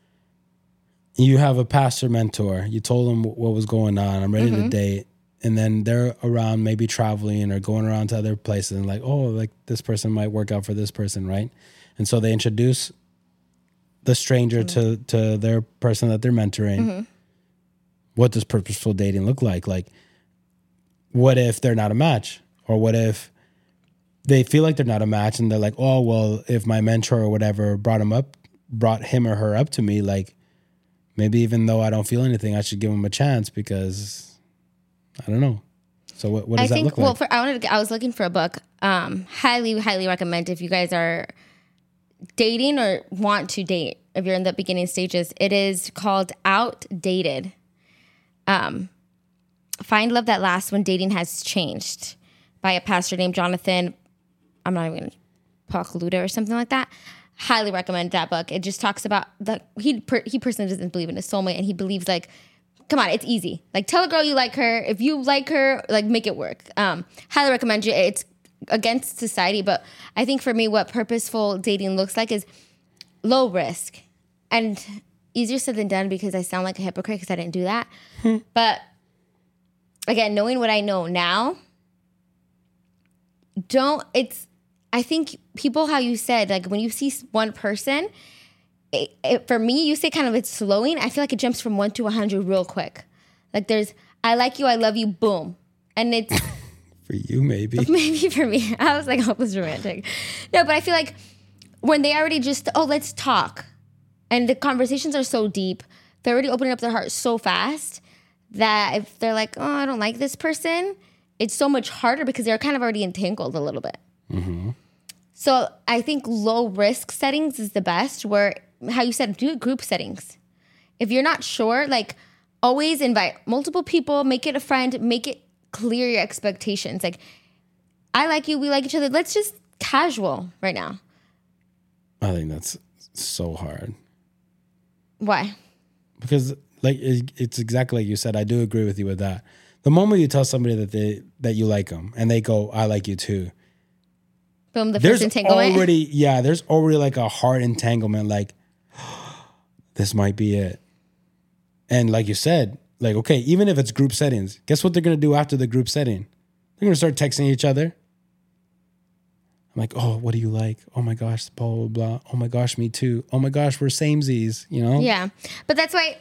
You have a pastor mentor. You told them what was going on. I'm ready to date. And then they're around maybe traveling or going around to other places and like, oh, like this person might work out for this person, right? And so they introduce the stranger to their person that they're mentoring. What does purposeful dating look like? Like, what if they're not a match? Or what if they feel like they're not a match and they're like, oh, well, if my mentor or whatever brought him or her up to me, like maybe even though I don't feel anything, I should give him a chance because I don't know. So what does that look like? Well, I was looking for a book. Highly, highly recommend if you guys are dating or want to date, if you're in the beginning stages. It is called Outdated. Find Love That Lasts When Dating Has Changed, by a pastor named Jonathan, I'm not even, Pokluda or something like that. Highly recommend that book. It just talks about he personally doesn't believe in a soulmate, and he believes like, come on, it's easy. Like, tell a girl you like her. If you like her, like, make it work. Highly recommend you. It's against society, but I think for me, what purposeful dating looks like is low risk and easier said than done, because I sound like a hypocrite because I didn't do that. But again, knowing what I know now, I think people, how you said, like when you see one person, for me, you say kind of it's slowing. I feel like it jumps from 1 to 100 real quick. Like there's, I like you, I love you, boom. And it's... For you, maybe. Maybe for me. I was like hopeless romantic. No, but I feel like when they already just, let's talk. And the conversations are so deep. They're already opening up their heart so fast that if they're like, I don't like this person, it's so much harder because they're kind of already entangled a little bit. Mm-hmm. So I think low risk settings is the best, where, how you said, do it group settings. If you're not sure, like always invite multiple people, make it a friend, make it clear your expectations. Like, I like you, we like each other. Let's just casual right now. I think that's so hard. Why? Because like it's exactly like you said. I do agree with you with that. The moment you tell somebody that you like them and they go, I like you too. Boom, the first entanglement. There's already like a hard entanglement. Like, this might be it. And like you said, like, okay, even if it's group settings, guess what they're going to do after the group setting? They're going to start texting each other. I'm like, oh, what do you like? Oh my gosh, blah, blah, blah. Oh my gosh, me too. Oh my gosh, we're samesies, you know? Yeah. But that's why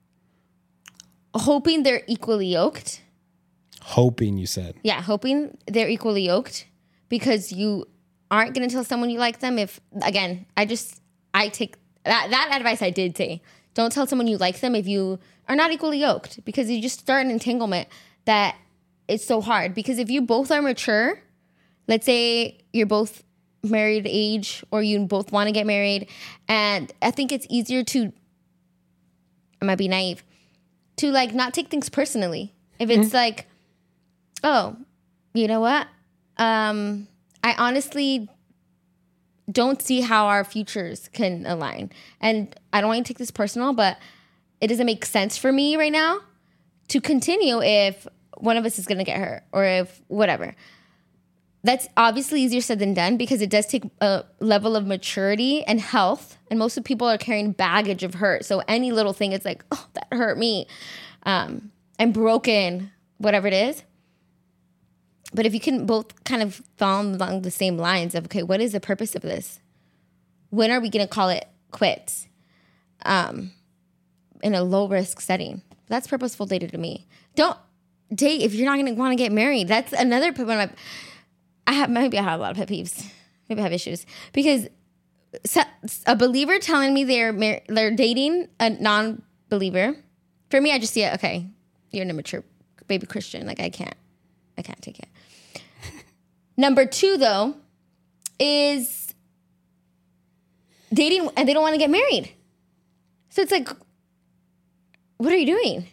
hoping they're equally yoked. Hoping, you said. Yeah, hoping they're equally yoked, because you aren't going to tell someone you like them if, again, I take that advice I did say. Don't tell someone you like them if you are not equally yoked, because you just start an entanglement that it's so hard. Because if you both are mature, let's say you're both married age or you both want to get married, and I think it's easier to, I might be naive, to like not take things personally. If it's like, oh, you know what? I honestly don't see how our futures can align. And I don't want you to take this personal, but it doesn't make sense for me right now to continue if one of us is going to get hurt or if whatever. That's obviously easier said than done, because it does take a level of maturity and health. And most of people are carrying baggage of hurt. So any little thing, it's like, oh, that hurt me. I'm broken, whatever it is. But if you can both kind of fall along the same lines of, okay, what is the purpose of this? When are we going to call it quits? In a low risk setting. That's purposeful dating to me. Don't date if you're not going to want to get married. That's another one of my, maybe I have a lot of pet peeves. Maybe I have issues. Because a believer telling me they're dating a non-believer, for me, I just see it, okay, you're an immature baby Christian. Like, I can't take it. Number 2, though, is dating and they don't want to get married. So it's like, what are you doing?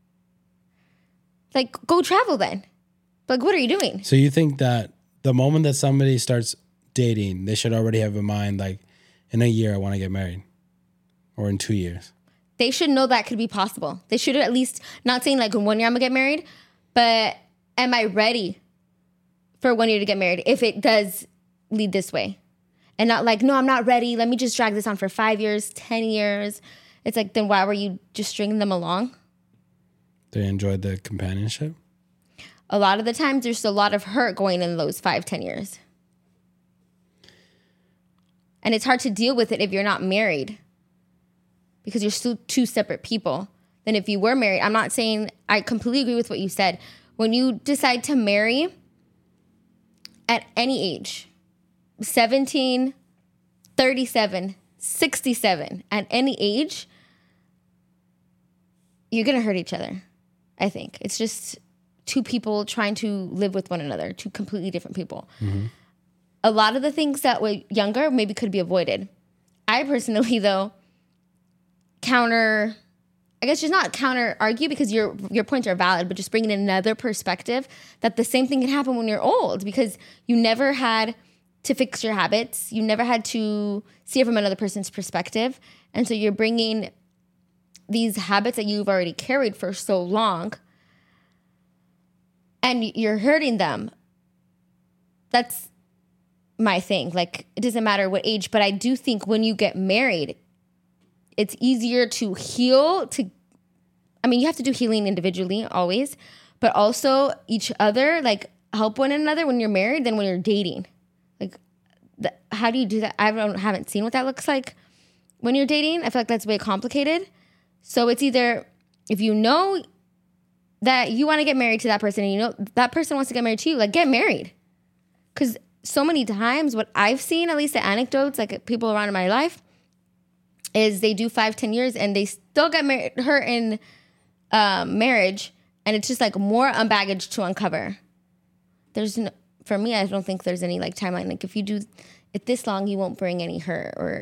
Like, go travel then. Like, what are you doing? So you think that the moment that somebody starts dating, they should already have in mind, like, in a year, I want to get married, or in 2 years? They should know that could be possible. They should at least, not saying like in 1 year I'm going to get married, but am I ready for 1 year to get married if it does lead this way? And not like, no, I'm not ready. Let me just drag this on for 5 years, 10 years. It's like, then why were you just stringing them along? They enjoyed the companionship? A lot of the times there's a lot of hurt going in those 5-10 years. And it's hard to deal with it if you're not married, because you're still two separate people. Then if you were married, I'm not saying, I completely agree with what you said. when you decide to marry at any age, 17, 37, 67, at any age, you're going to hurt each other, I think. It's just two people trying to live with one another, two completely different people. Mm-hmm. A lot of the things that were younger maybe could be avoided. I personally, though, just not counter argue because your points are valid, but just bringing in another perspective that the same thing can happen when you're old because you never had to fix your habits. You never had to see it from another person's perspective. And so you're bringing these habits that you've already carried for so long and you're hurting them. That's my thing. Like, it doesn't matter what age, but I do think when you get married, it's easier to heal. You have to do healing individually always, but also each other, like help one another when you're married than when you're dating. Like, how do you do that? I haven't seen what that looks like when you're dating. I feel like that's way complicated. So it's either if you know that you want to get married to that person and you know that person wants to get married to you, like get married. Because so many times what I've seen, at least the anecdotes, like people around in my life, is they do 5-10 years and they still get hurt in marriage, and it's just like more baggage to uncover. For me, I don't think there's any like timeline. Like if you do it this long, you won't bring any hurt. Or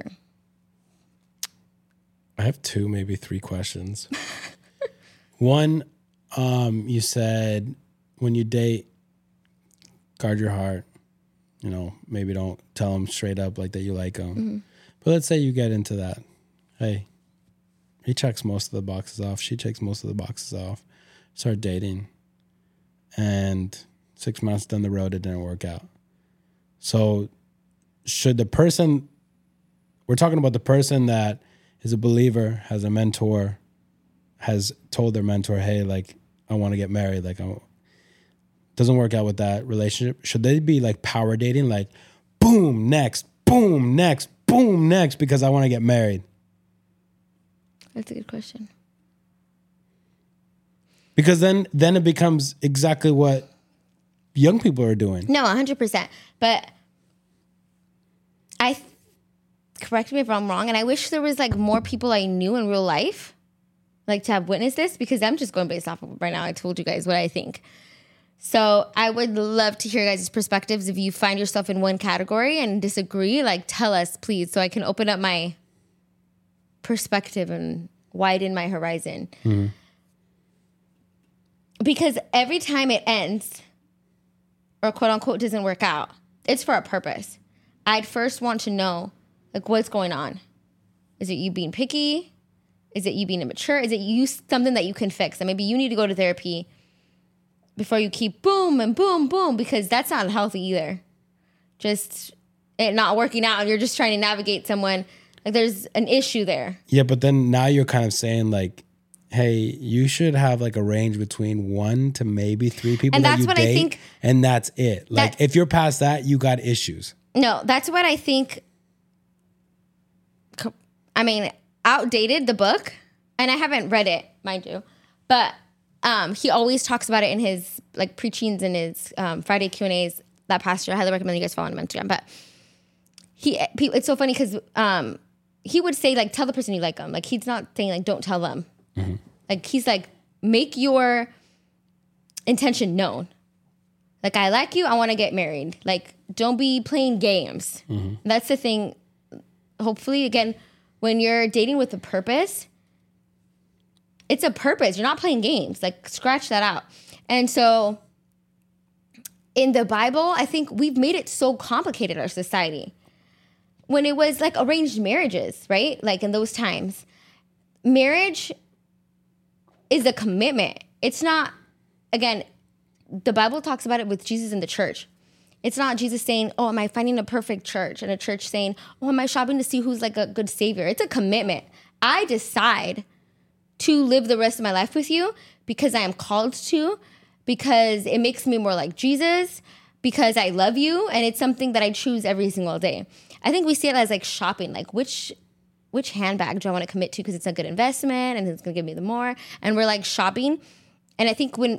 I have 2, maybe 3 questions. One, you said when you date, guard your heart. You know, maybe don't tell them straight up like that you like them. Mm-hmm. But let's say you get into that. Hey, he checks most of the boxes off. She checks most of the boxes off. Start dating. And 6 months down the road, it didn't work out. So should the person, we're talking about the person that is a believer, has a mentor, has told their mentor, hey, like, I want to get married. Like, doesn't work out with that relationship. Should they be like power dating? Like, boom, next, boom, next, boom, next, because I want to get married. That's a good question. Because then it becomes exactly what young people are doing. No, 100%. But correct me if I'm wrong, and I wish there was like more people I knew in real life, like to have witnessed this, because I'm just going based off of right now. I told you guys what I think. So I would love to hear guys' perspectives. If you find yourself in one category and disagree, like tell us, please, so I can open up my perspective and widen my horizon. Mm-hmm. Because every time it ends or quote unquote doesn't work out, it's for a purpose. I'd first want to know like what's going on. Is it you being picky? Is it you being immature? Is it you something that you can fix? And maybe you need to go to therapy before you keep boom and boom, boom, because that's not healthy either. Just it not working out and you're just trying to navigate someone. Like there's an issue there. Yeah, but then now you're kind of saying like, hey, you should have like a range between 1 to maybe 3 people and that that's you what date, I think, and that's it. Like if you're past that, you got issues. No, that's what I think. I mean, Outdated, the book, and I haven't read it, mind you, but he always talks about it in his like preachings and his Friday Q&As. That pastor, I highly recommend you guys follow him on Instagram. But it's so funny because he would say like, tell the person you like them. Like he's not saying like, don't tell them. Mm-hmm. Like he's like, make your intention known. Like I like you, I want to get married. Like don't be playing games. Mm-hmm. That's the thing. Hopefully, again, when you're dating with a purpose, it's a purpose. You're not playing games. Like, scratch that out. And so, in the Bible, I think we've made it so complicated, our society. When it was like arranged marriages, right? Like in those times, marriage is a commitment. It's not, again, the Bible talks about it with Jesus in the church. It's not Jesus saying, oh, am I finding a perfect church? And a church saying, oh, am I shopping to see who's like a good savior? It's a commitment. I decide to live the rest of my life with you because I am called to, because it makes me more like Jesus, because I love you, and it's something that I choose every single day. I think we see it as like shopping, like which handbag do I want to commit to because it's a good investment and it's going to give me the more. And we're like shopping. And I think when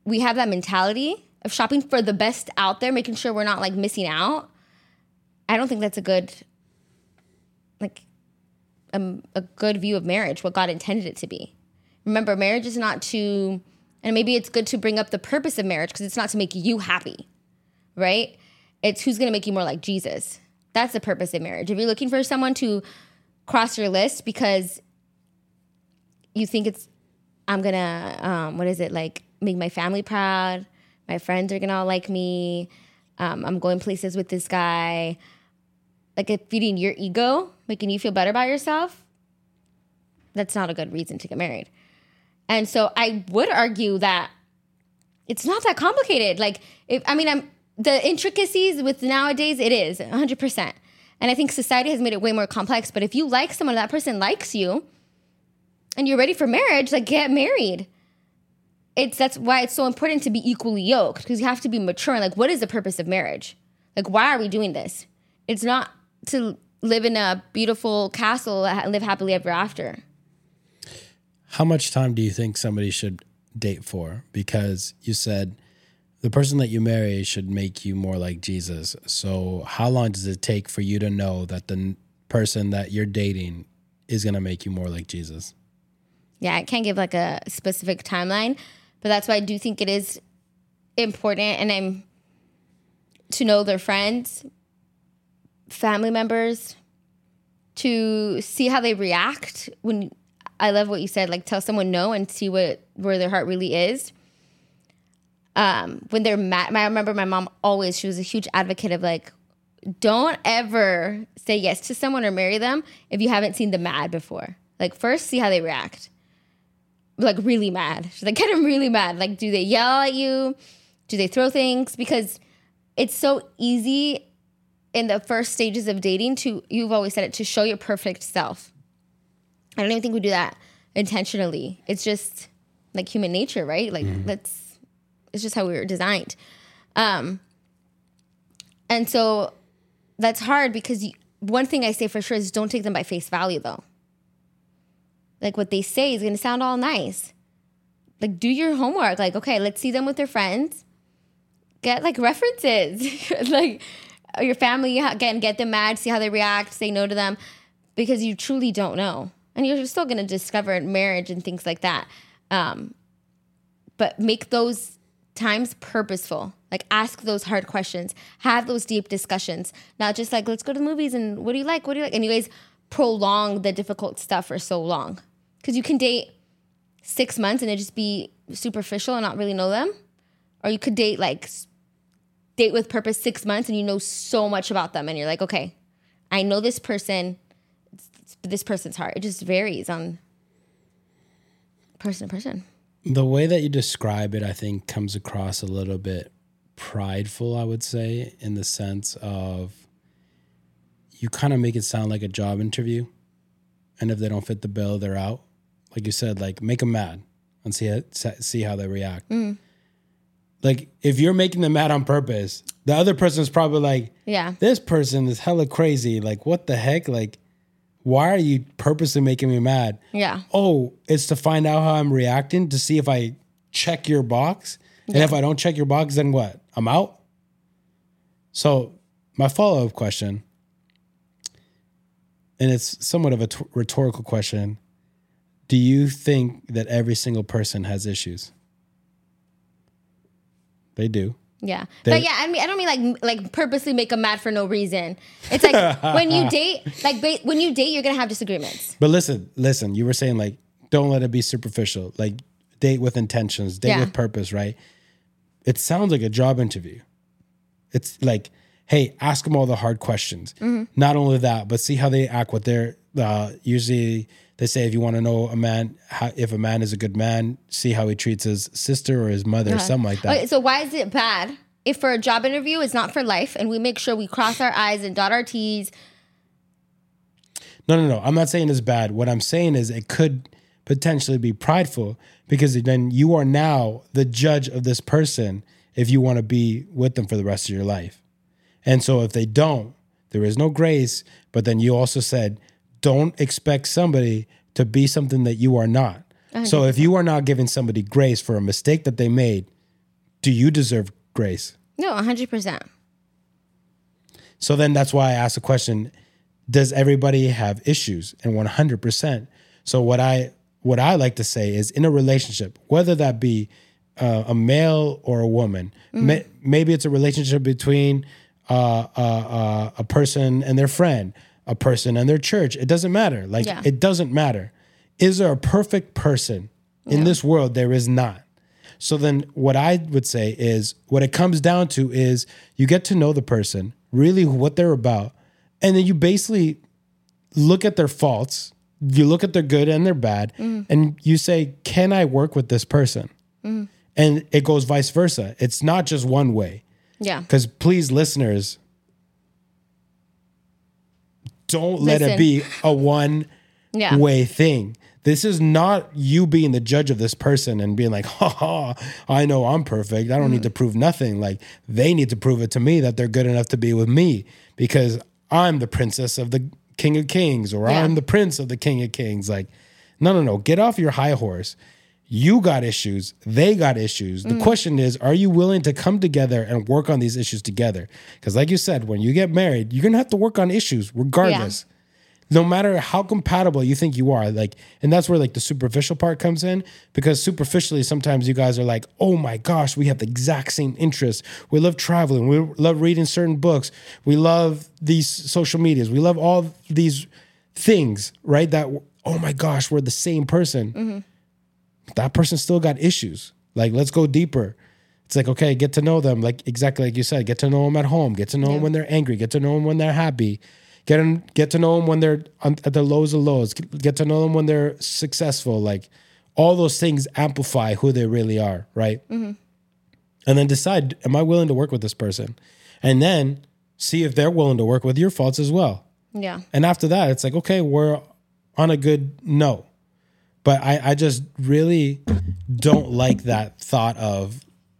we have that mentality of shopping for the best out there, making sure we're not like missing out, I don't think that's a good, like, a good view of marriage, what God intended it to be. Remember, marriage is not to, and maybe it's good to bring up the purpose of marriage because it's not to make you happy, right? It's who's going to make you more like Jesus. That's the purpose of marriage. If you're looking for someone to cross your list because you think it's, I'm going to, like, make my family proud, my friends are going to all like me, I'm going places with this guy, like if feeding your ego, making you feel better about yourself, that's not a good reason to get married. And so I would argue that it's not that complicated. Like, the intricacies with nowadays, it is 100%. And I think society has made it way more complex. But if you like someone, that person likes you, and you're ready for marriage, like, get married. That's why it's so important to be equally yoked, because you have to be mature. And like, what is the purpose of marriage? Like, why are we doing this? It's not to live in a beautiful castle and live happily ever after. How much time do you think somebody should date for? Because you said the person that you marry should make you more like Jesus. So how long does it take for you to know that the person that you're dating is going to make you more like Jesus? Yeah, I can't give like a specific timeline, but that's why I do think it is important to know their friends, family members, to see how they react when, I love what you said, like tell someone no and see where their heart really is. When they're mad, I remember my mom always, she was a huge advocate of like, don't ever say yes to someone or marry them if you haven't seen them mad before. Like, first see how they react. Like, really mad. She's like, get them really mad. Like, do they yell at you? Do they throw things? Because it's so easy in the first stages of dating you've always said it, to show your perfect self. I don't even think we do that intentionally. It's just like human nature, right? Like, it's just how we were designed. And so that's hard because one thing I say for sure is don't take them by face value, though. Like, what they say is going to sound all nice. Like, do your homework. Like, okay, let's see them with their friends. Get, like, references. Like, your family, again, get them mad, see how they react, say no to them, because you truly don't know. And you're still going to discover marriage and things like that. But make those times purposeful. Like, ask those hard questions. Have those deep discussions. Not just like, let's go to the movies and what do you like? What do you like? And you guys prolong the difficult stuff for so long. Because you can date 6 months and it just be superficial and not really know them. Or you could date with purpose 6 months and you know so much about them. And you're like, okay, I know this person. This person's heart. It just varies on person to person. The way that you describe it, I think, comes across a little bit prideful, I would say, in the sense of you kind of make it sound like a job interview. And if they don't fit the bill, they're out. Like you said, like, make them mad and see how they react. Like, if you're making them mad on purpose, the other person is probably like, yeah, this person is hella crazy. Like, what the heck? Like, why are you purposely making me mad? Yeah. Oh, it's to find out how I'm reacting, to see if I check your box. And if I don't check your box, then what? I'm out? So my follow-up question, and it's somewhat of a rhetorical question, do you think that every single person has issues? They do. Yeah. But yeah, I mean, I don't mean like purposely make them mad for no reason. It's like when you date, you're going to have disagreements. But listen, you were saying like, don't let it be superficial. Like, date with intentions, date with purpose, right? It sounds like a job interview. It's like, hey, ask them all the hard questions. Not only that, but see how they act with their, usually they say if you want to know if a man is a good man, see how he treats his sister or his mother or something like that. Okay, so why is it bad if for a job interview it's not for life and we make sure we cross our I's and dot our T's? No. I'm not saying it's bad. What I'm saying is it could potentially be prideful because then you are now the judge of this person if you want to be with them for the rest of your life. And so if they don't, there is no grace. But then you also said, don't expect somebody to be something that you are not. 100%. So if you are not giving somebody grace for a mistake that they made, do you deserve grace? No, 100%. So then that's why I asked the question, does everybody have issues? And 100%. So what I like to say is, in a relationship, whether that be a male or a woman, maybe it's a relationship between a person and their friend, a person and their church. It doesn't matter. Like, it doesn't matter. Is there a perfect person in this world? There is not. So then what I would say is, what it comes down to is, you get to know the person, really what they're about, and then you basically look at their faults, you look at their good and their bad, and you say, can I work with this person? And it goes vice versa. It's not just one way. Yeah. Because please, listeners, don't let it be a one way thing. This is not you being the judge of this person and being like, I know I'm perfect. I don't need to prove nothing. Like, they need to prove it to me that they're good enough to be with me because I'm the princess of the King of Kings, or I'm the prince of the King of Kings. Like, no. Get off your high horse. You got issues. They got issues. The question is, are you willing to come together and work on these issues together? Because like you said, when you get married, you're going to have to work on issues regardless. No matter how compatible you think you are, like, and that's where like the superficial part comes in, because superficially sometimes you guys are like, oh my gosh, we have the exact same interests. We love traveling. We love reading certain books. We love these social medias. We love all these things, right? That, oh my gosh, we're the same person. That person still got issues. Like, let's go deeper. It's like, okay, get to know them. Like, exactly like you said, get to know them at home. Get to know them when they're angry. Get to know them when they're happy. Get to know them when they're at the lows of lows. Get to know them when they're successful. Like, all those things amplify who they really are, right? And then decide, am I willing to work with this person? And then see if they're willing to work with your faults as well. Yeah. And after that, it's like, okay, we're on a good note. But I just really don't like that thought of,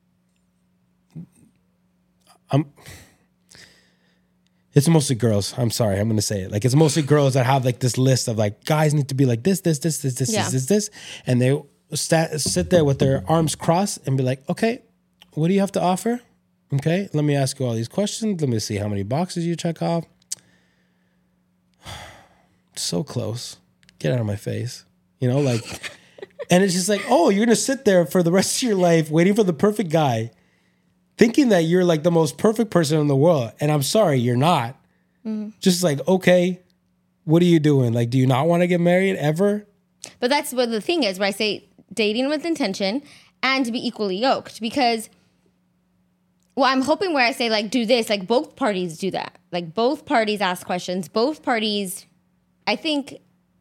it's mostly girls. I'm sorry, I'm going to say it. Like, it's mostly girls that have like this list of like, guys need to be like this. And they sit there with their arms crossed and be like, okay, what do you have to offer? Okay, let me ask you all these questions. Let me see how many boxes you check off. So close. Get out of my face. You know, like, and it's just like, oh, you're going to sit there for the rest of your life waiting for the perfect guy, thinking that you're like the most perfect person in the world. And I'm sorry, you're not. Just like, okay, what are you doing? Like, do you not want to get married ever? But that's what the thing is, where I say dating with intention and to be equally yoked. Because, well, I'm hoping where I say, like, do this, like, both parties do that. Like, both parties ask questions. Both parties, I think,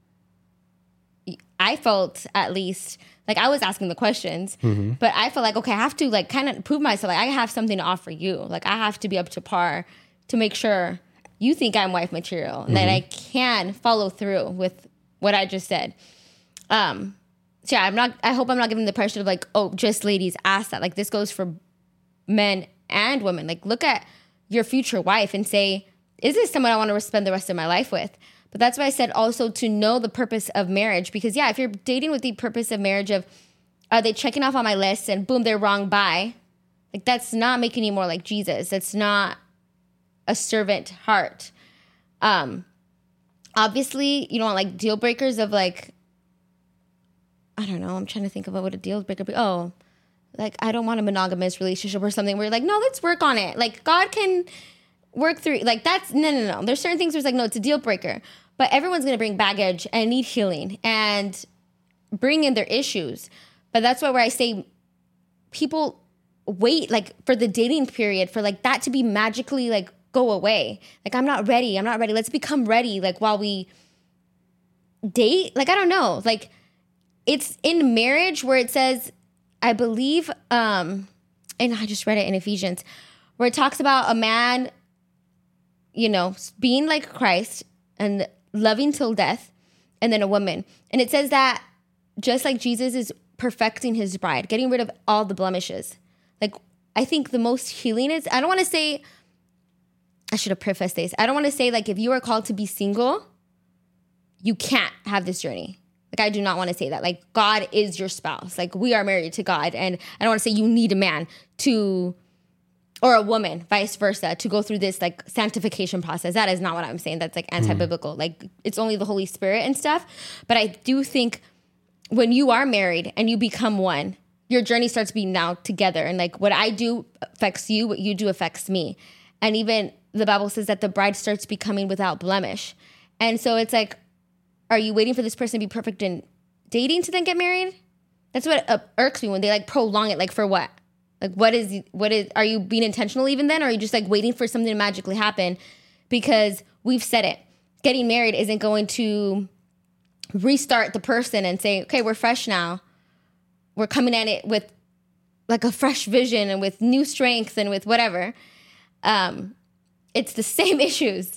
I felt at least like I was asking the questions, but I felt like, okay, I have to like kind of prove myself. Like, I have something to offer you. Like, I have to be up to par to make sure you think I'm wife material and that I can follow through with what I just said. So yeah, I hope I'm not giving the pressure of like, oh, just ladies ask that. Like, this goes for men and women. Like, look at your future wife and say, is this someone I want to spend the rest of my life with? But that's why I said also to know the purpose of marriage. Because, yeah, if you're dating with the purpose of marriage of, are they checking off on my list and boom, they're wrong, bye. Like, that's not making you more like Jesus. That's not a servant heart. Obviously, you don't want, like, deal breakers of, like, I don't know. I'm trying to think of what a deal breaker be. Oh, like, I don't want a monogamous relationship or something where you're like, no, let's work on it. Like, God can work through, like, that's, no. There's certain things where it's like, no, it's a deal breaker. But everyone's going to bring baggage and need healing and bring in their issues. But that's why where I say people wait, like, for the dating period for, like, that to be magically, like, go away. Like, I'm not ready. Let's become ready, like, while we date. Like, I don't know. Like, it's in marriage where it says, I believe, and I just read it in Ephesians, where it talks about a man, you know, being like Christ and loving till death, and then a woman. And it says that just like Jesus is perfecting his bride, getting rid of all the blemishes. Like, I think the most healing is, I don't want to say, I should have prefaced this. I don't want to say, like, if you are called to be single, you can't have this journey. Like, I do not want to say that. Like, God is your spouse. Like, we are married to God. And I don't want to say you need a man to, or a woman, vice versa, to go through this like sanctification process. That is not what I'm saying. That's like anti-biblical. Like, it's only the Holy Spirit and stuff. But I do think when you are married and you become one, your journey starts being now together. And like, what I do affects you, what you do affects me. And even the Bible says that the bride starts becoming without blemish. And so it's like, are you waiting for this person to be perfect in dating to then get married? That's what irks me when they like prolong it. Like, for what? Like, what is, are you being intentional even then? Or are you just like waiting for something to magically happen? Because we've said it. Getting married isn't going to restart the person and say, okay, we're fresh now. We're coming at it with like a fresh vision and with new strength and with whatever. It's the same issues.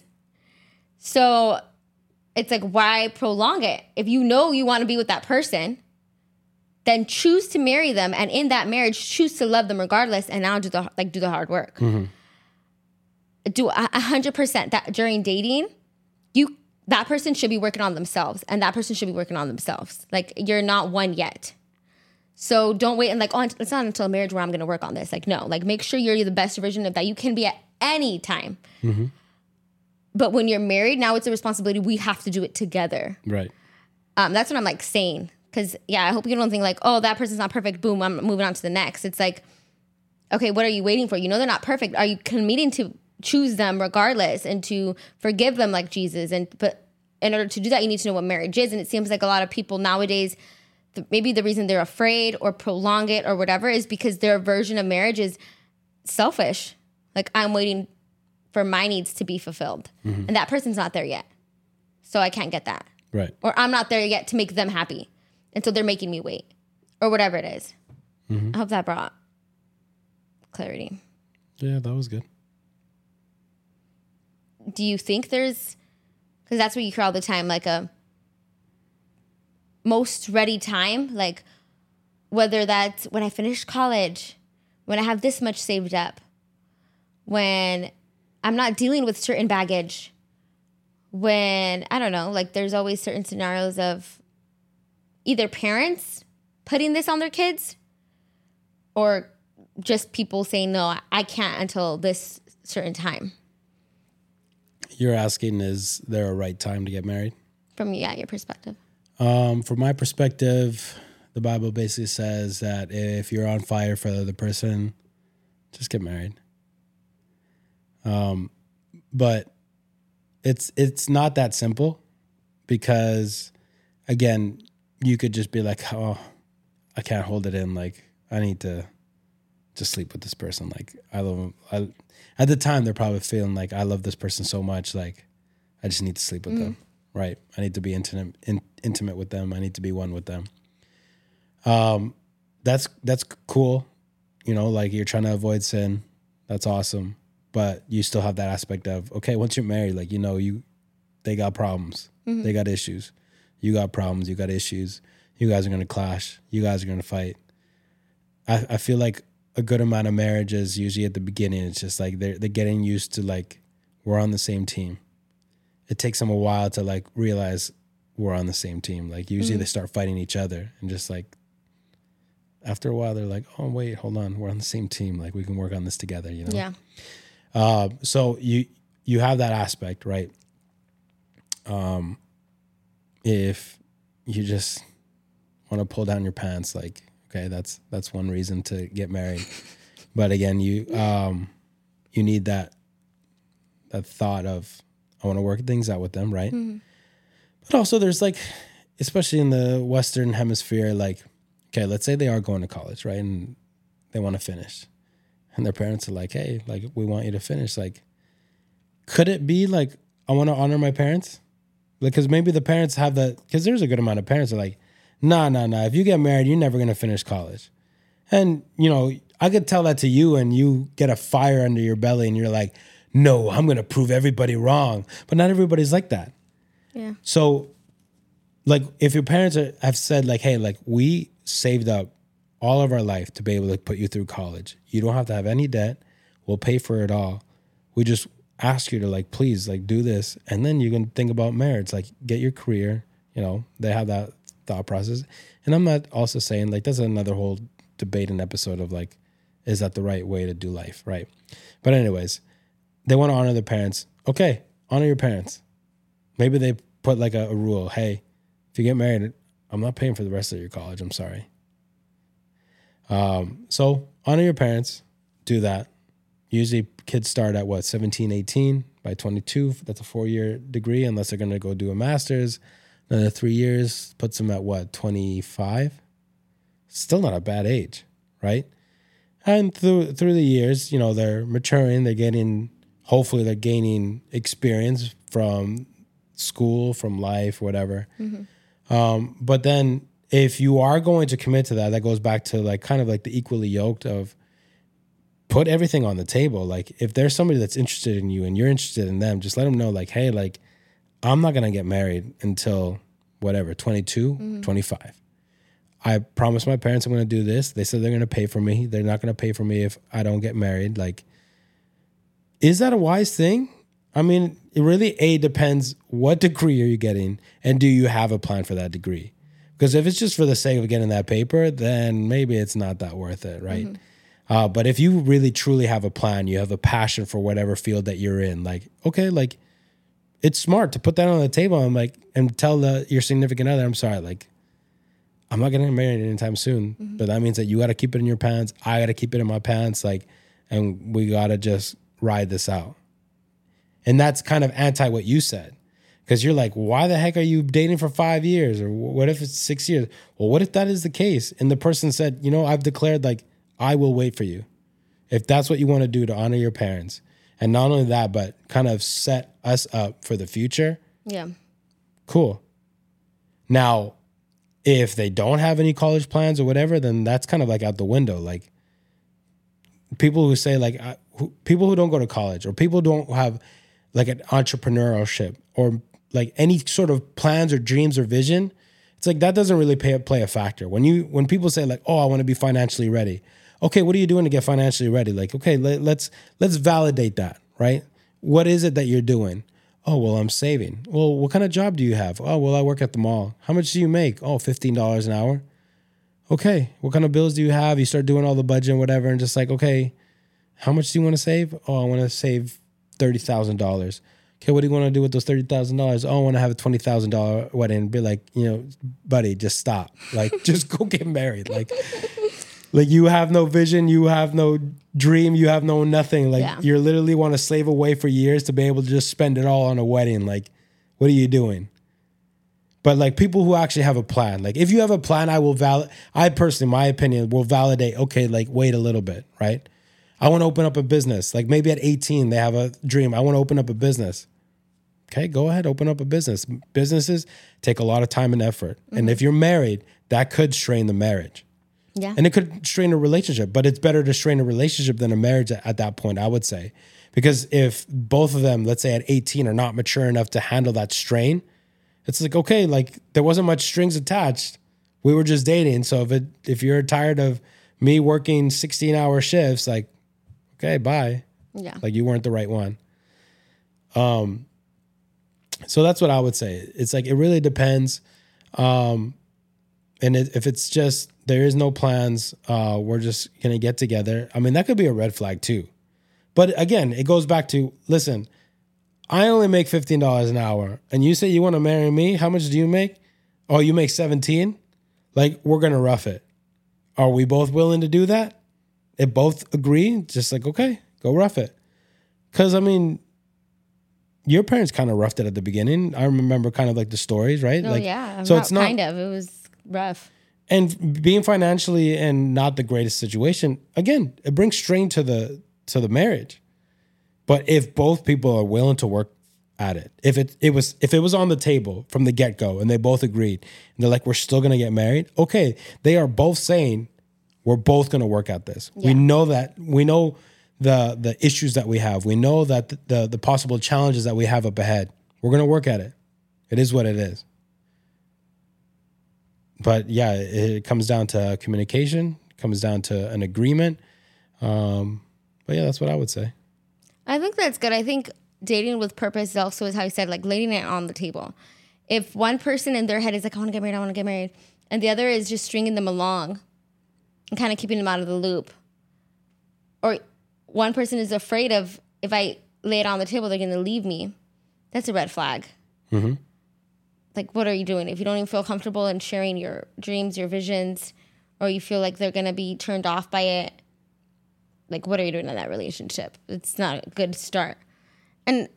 So it's like, why prolong it? If you know you want to be with that person, then choose to marry them. And in that marriage, choose to love them regardless. And now do the hard work. Mm-hmm. Do 100% that during dating, that person should be working on themselves and that person should be working on themselves. Like, you're not one yet. So don't wait and like, oh, it's not until marriage where I'm going to work on this. Like, no, like, make sure you're the best version of that you can be at any time. Mm-hmm. But when you're married, now it's a responsibility. We have to do it together. Right. That's what I'm like saying. Because, yeah, I hope you don't think like, oh, that person's not perfect. Boom, I'm moving on to the next. It's like, okay, what are you waiting for? You know they're not perfect. Are you committing to choose them regardless and to forgive them like Jesus? But in order to do that, you need to know what marriage is. And it seems like a lot of people nowadays, maybe the reason they're afraid or prolong it or whatever is because their version of marriage is selfish. Like, I'm waiting for my needs to be fulfilled. Mm-hmm. And that person's not there yet. So I can't get that. Right. Or I'm not there yet to make them happy. And so they're making me wait. Or whatever it is. Mm-hmm. I hope that brought clarity. Yeah, that was good. Do you think there's, because that's what you hear all the time, like a most ready time, like whether that's when I finish college, when I have this much saved up, when I'm not dealing with certain baggage, when, I don't know, like there's always certain scenarios of either parents putting this on their kids or just people saying, no, I can't until this certain time. You're asking, is there a right time to get married? From, your perspective. From my perspective, the Bible basically says that if you're on fire for the other person, just get married. But it's not that simple because, again, you could just be like, oh, I can't hold it in. Like, I need to just sleep with this person. Like, I love them. At the time, they're probably feeling like, I love this person so much. Like, I just need to sleep with them. Right. I need to be intimate with them. I need to be one with them. That's cool. You know, like, you're trying to avoid sin. That's awesome. But you still have that aspect of, okay, once you're married, like, you know, they got problems. Mm-hmm. They got issues. You got problems. You got issues. You guys are going to clash. You guys are going to fight. I feel like a good amount of marriages usually at the beginning, it's just like they're getting used to, like, we're on the same team. It takes them a while to, like, realize we're on the same team. Like, usually they start fighting each other and just, like, after a while they're like, oh, wait, hold on. We're on the same team. Like, we can work on this together, you know? Yeah. So you have that aspect, right? If you just want to pull down your pants, like, okay, that's one reason to get married. But again, you need that thought of, I want to work things out with them, right? Mm-hmm. But also there's, like, especially in the Western hemisphere, like, okay, let's say they are going to college, right? And they want to finish. And their parents are like, hey, like, we want you to finish. Like, could it be like, I want to honor my parents? Because maybe the parents have that, because there's a good amount of parents that are like, nah. If you get married, you're never going to finish college. And, you know, I could tell that to you and you get a fire under your belly and you're like, no, I'm going to prove everybody wrong. But not everybody's like that. Yeah. So, like, if your parents have said, like, hey, like, we saved up all of our life to be able to put you through college. You don't have to have any debt. We'll pay for it all. We just ask you to, like, please, like, do this. And then you can think about marriage, like, get your career. You know, they have that thought process. And I'm not also saying like that's another whole debate and episode of like, is that the right way to do life, right? But anyways, they want to honor their parents. Okay, honor your parents. Maybe they put like a rule. Hey, if you get married, I'm not paying for the rest of your college. I'm sorry. So honor your parents. Do that. Usually kids start at what, 17, 18. By 22, that's a 4-year degree, unless they're going to go do a master's. Another 3 years puts them at what, 25? Still not a bad age, right? And through the years, you know, they're maturing. Hopefully they're gaining experience from school, from life, whatever. Mm-hmm. But then if you are going to commit to that, that goes back to like kind of like the equally yoked of put everything on the table. Like if there's somebody that's interested in you and you're interested in them, just let them know like, hey, like I'm not going to get married until whatever, 22, 25. I promised my parents I'm going to do this. They said they're going to pay for me. They're not going to pay for me if I don't get married. Like, is that a wise thing? I mean, it really depends what degree are you getting and do you have a plan for that degree? Because if it's just for the sake of getting that paper, then maybe it's not that worth it, right? But if you really truly have a plan, you have a passion for whatever field that you're in, like, okay, like it's smart to put that on the table and tell your significant other, I'm sorry, like I'm not getting married anytime soon, but that means that you got to keep it in your pants. I got to keep it in my pants. Like, and we got to just ride this out. And that's kind of anti what you said. Because you're like, why the heck are you dating for 5 years? Or what if it's 6 years? Well, what if that is the case? And the person said, you know, I've declared like, I will wait for you. If that's what you want to do to honor your parents. And not only that, but kind of set us up for the future. Yeah. Cool. Now, if they don't have any college plans or whatever, then that's kind of like out the window. Like people who say like, people who don't go to college or people who don't have like an entrepreneurship or like any sort of plans or dreams or vision, it's like that doesn't really play a factor. When people say like, oh, I want to be financially ready. Okay, what are you doing to get financially ready? Like, okay, let's validate that, right? What is it that you're doing? Oh, well, I'm saving. Well, what kind of job do you have? Oh, well, I work at the mall. How much do you make? Oh, $15 an hour. Okay, what kind of bills do you have? You start doing all the budget and whatever, and just like, okay, how much do you want to save? Oh, I want to save $30,000. Okay, what do you want to do with those $30,000? Oh, I want to have a $20,000 wedding. Be like, you know, buddy, just stop. Like, just go get married. Like you have no vision, you have no dream, you have no nothing. Like you literally want to slave away for years to be able to just spend it all on a wedding. Like, what are you doing? But like people who actually have a plan, like if you have a plan, I personally, my opinion, will validate, okay, like wait a little bit, right? I want to open up a business. Like maybe at 18, they have a dream. I want to open up a business. Okay, go ahead, open up a business. Businesses take a lot of time and effort. Mm-hmm. And if you're married, that could strain the marriage. Yeah. And it could strain a relationship, but it's better to strain a relationship than a marriage at that point, I would say. Because if both of them, let's say at 18, are not mature enough to handle that strain, it's like, okay, like there wasn't much strings attached. We were just dating. So if you're tired of me working 16-hour shifts, like, okay, bye. Yeah. Like you weren't the right one. So that's what I would say. It's like, it really depends. And if it's just, there is no plans, we're just going to get together. I mean, that could be a red flag too. But again, it goes back to, listen, I only make $15 an hour and you say you want to marry me. How much do you make? Oh, you make 17? Like, we're going to rough it. Are we both willing to do that? If both agree, just like, okay, go rough it. Because, I mean, your parents kind of roughed it at the beginning. I remember kind of like the stories, right? Oh, like, yeah. So it's not kind of. It was rough. And being financially in not the greatest situation, again, it brings strain to the marriage. But if both people are willing to work at it, if it was on the table from the get-go and they both agreed and they're like, we're still going to get married. Okay, they are both saying we're both going to work at this. Yeah. We know the issues that we have. We know that the possible challenges that we have up ahead. We're going to work at it. It is what it is. But yeah, it comes down to communication, comes down to an agreement. But yeah, that's what I would say. I think that's good. I think dating with purpose also is how you said, like laying it on the table. if one person in their head is like, I want to get married, I want to get married, and the other is just stringing them along and kind of keeping them out of the loop, or one person is afraid of, if I lay it on the table, they're going to leave me, that's a red flag. Mm-hmm. Like, what are you doing? If you don't even feel comfortable in sharing your dreams, your visions, or you feel like they're going to be turned off by it, like, what are you doing in that relationship? It's not a good start. And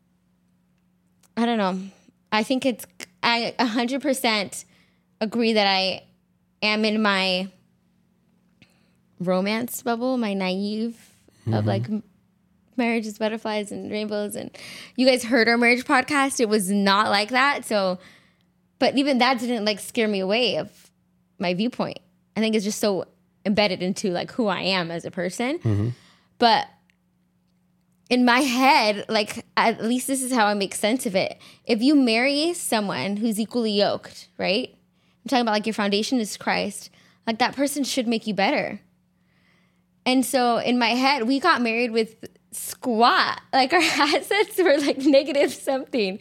I don't know. I think I 100% agree that I am in my romance bubble, my naive of like marriage is butterflies and rainbows. And you guys heard our marriage podcast. It was not like that. So, but even that didn't like scare me away of my viewpoint. I think it's just so embedded into like who I am as a person. Mm-hmm. But in my head, like, at least this is how I make sense of it. If you marry someone who's equally yoked, right? I'm talking about like your foundation is Christ. Like, that person should make you better. And so in my head, we got married with squat. Like, our assets were like negative something.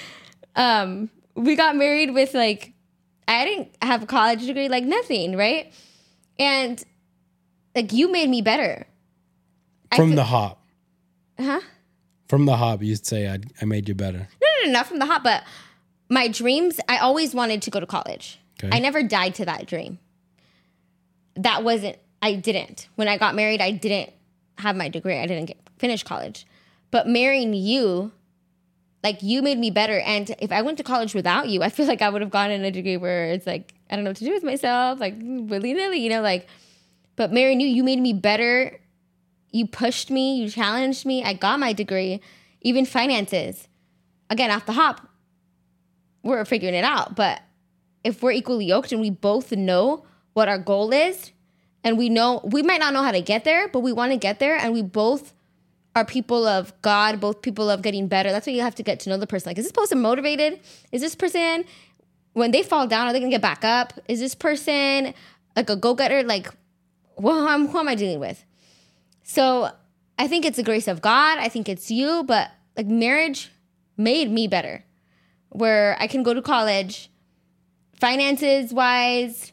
We got married with like, I didn't have a college degree, like nothing, right? And like, you made me better. From the hop. Huh? From the hop, you'd say I made you better. No, not from the hop, but my dreams, I always wanted to go to college. Okay. I never died to that dream. I didn't. When I got married, I didn't have my degree. I didn't finish college. But marrying you, like, you made me better. And if I went to college without you, I feel like I would have gotten a degree where it's like, I don't know what to do with myself, like willy-nilly, you know, like, but marrying you, you made me better. You pushed me, you challenged me. I got my degree, even finances. Again, off the hop, we're figuring it out. But if we're equally yoked and we both know what our goal is, and we might not know how to get there, but we want to get there, and we both are people of God, both people of getting better. That's why you have to get to know the person. Like, is this person motivated? Is this person, when they fall down, are they going to get back up? Is this person like a go-getter? Like, who am I dealing with? So I think it's the grace of God. I think it's you, but like, marriage made me better, where I can go to college, finances wise.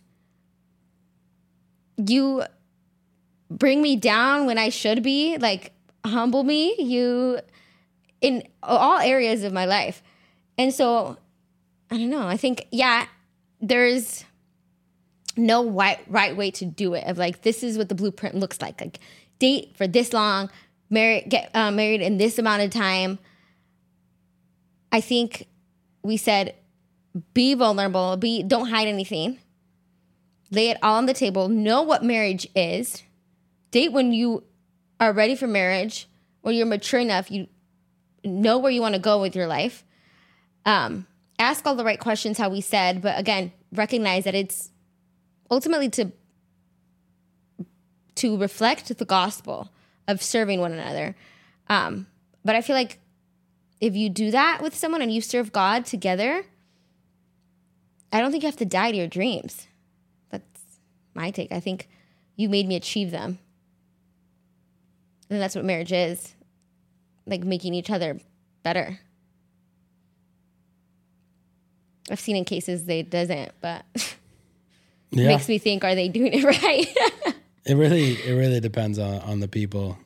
You bring me down when I should be, like, humble me, you, in all areas of my life. And so, I don't know. I think, yeah, there's no right way to do it, of like, this is what the blueprint looks like. Like, date for this long, get married in this amount of time. I think we said, be vulnerable, don't hide anything. Lay it all on the table. Know what marriage is. Date when you are ready for marriage, when you're mature enough, you know where you want to go with your life. Ask all the right questions, how we said, but again, recognize that it's ultimately to reflect the gospel of serving one another. But I feel like if you do that with someone and you serve God together, I don't think you have to die to your dreams. That's my take. I think you made me achieve them. And that's what marriage is. Like, making each other better. I've seen in cases they doesn't, but it makes me think, are they doing it right? It really depends on the people.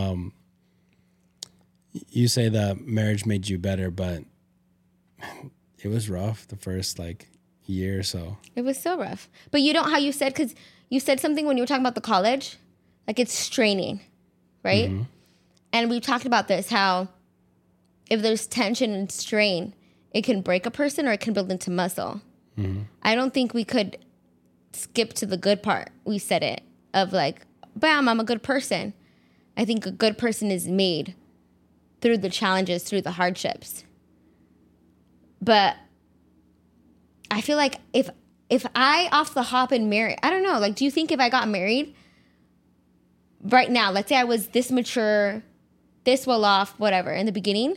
You say that marriage made you better, but it was rough the first year or so. It was so rough. But you know how you said, because you said something when you were talking about the college, like, it's straining, right? Mm-hmm. And we talked about this, how if there's tension and strain, it can break a person or it can build into muscle. Mm-hmm. I don't think we could skip to the good part. We said it, of like, bam, I'm a good person. I think a good person is made through the challenges, through the hardships. But I feel like if I off the hop and marry, I don't know, like, do you think if I got married right now, let's say I was this mature, this well off, whatever, in the beginning,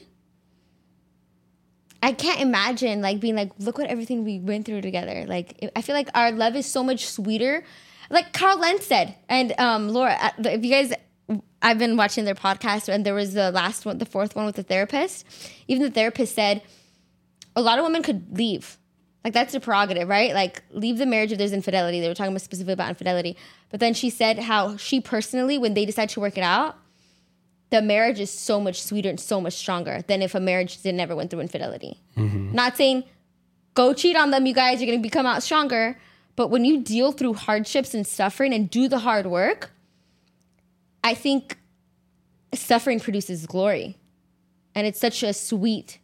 I can't imagine like being like, look what everything we went through together. Like, I feel like our love is so much sweeter. Like Carl Lentz said, and Laura, if you guys, I've been watching their podcast, and there was the last one, the fourth one with the therapist. Even the therapist said, a lot of women could leave. Like, that's their prerogative, right? Like, leave the marriage if there's infidelity. They were talking specifically about infidelity. But then she said how she personally, when they decide to work it out, the marriage is so much sweeter and so much stronger than if a marriage never went through infidelity. Mm-hmm. Not saying, go cheat on them, you guys, you're going to become out stronger. But when you deal through hardships and suffering and do the hard work, I think suffering produces glory. And it's such a sweet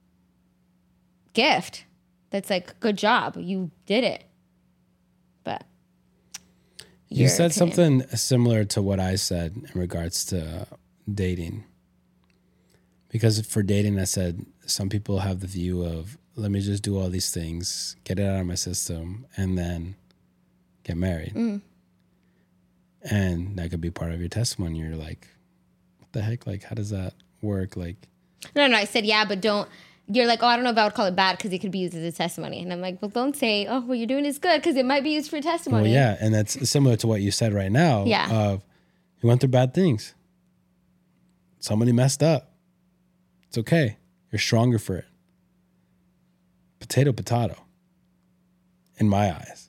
gift. That's like, good job. You did it. But you said something similar to what I said in regards to dating. Because for dating, I said some people have the view of, let me just do all these things, get it out of my system, and then get married. Mm. And that could be part of your testimony. You're like, what the heck? Like, how does that work? Like, no, I said, yeah, but don't. You're like, oh, I don't know if I would call it bad because it could be used as a testimony. And I'm like, well, don't say, oh, what you're doing is good because it might be used for testimony. Well, yeah, and that's similar to what you said right now. Yeah. You went through bad things. Somebody messed up. It's okay. You're stronger for it. Potato, in my eyes.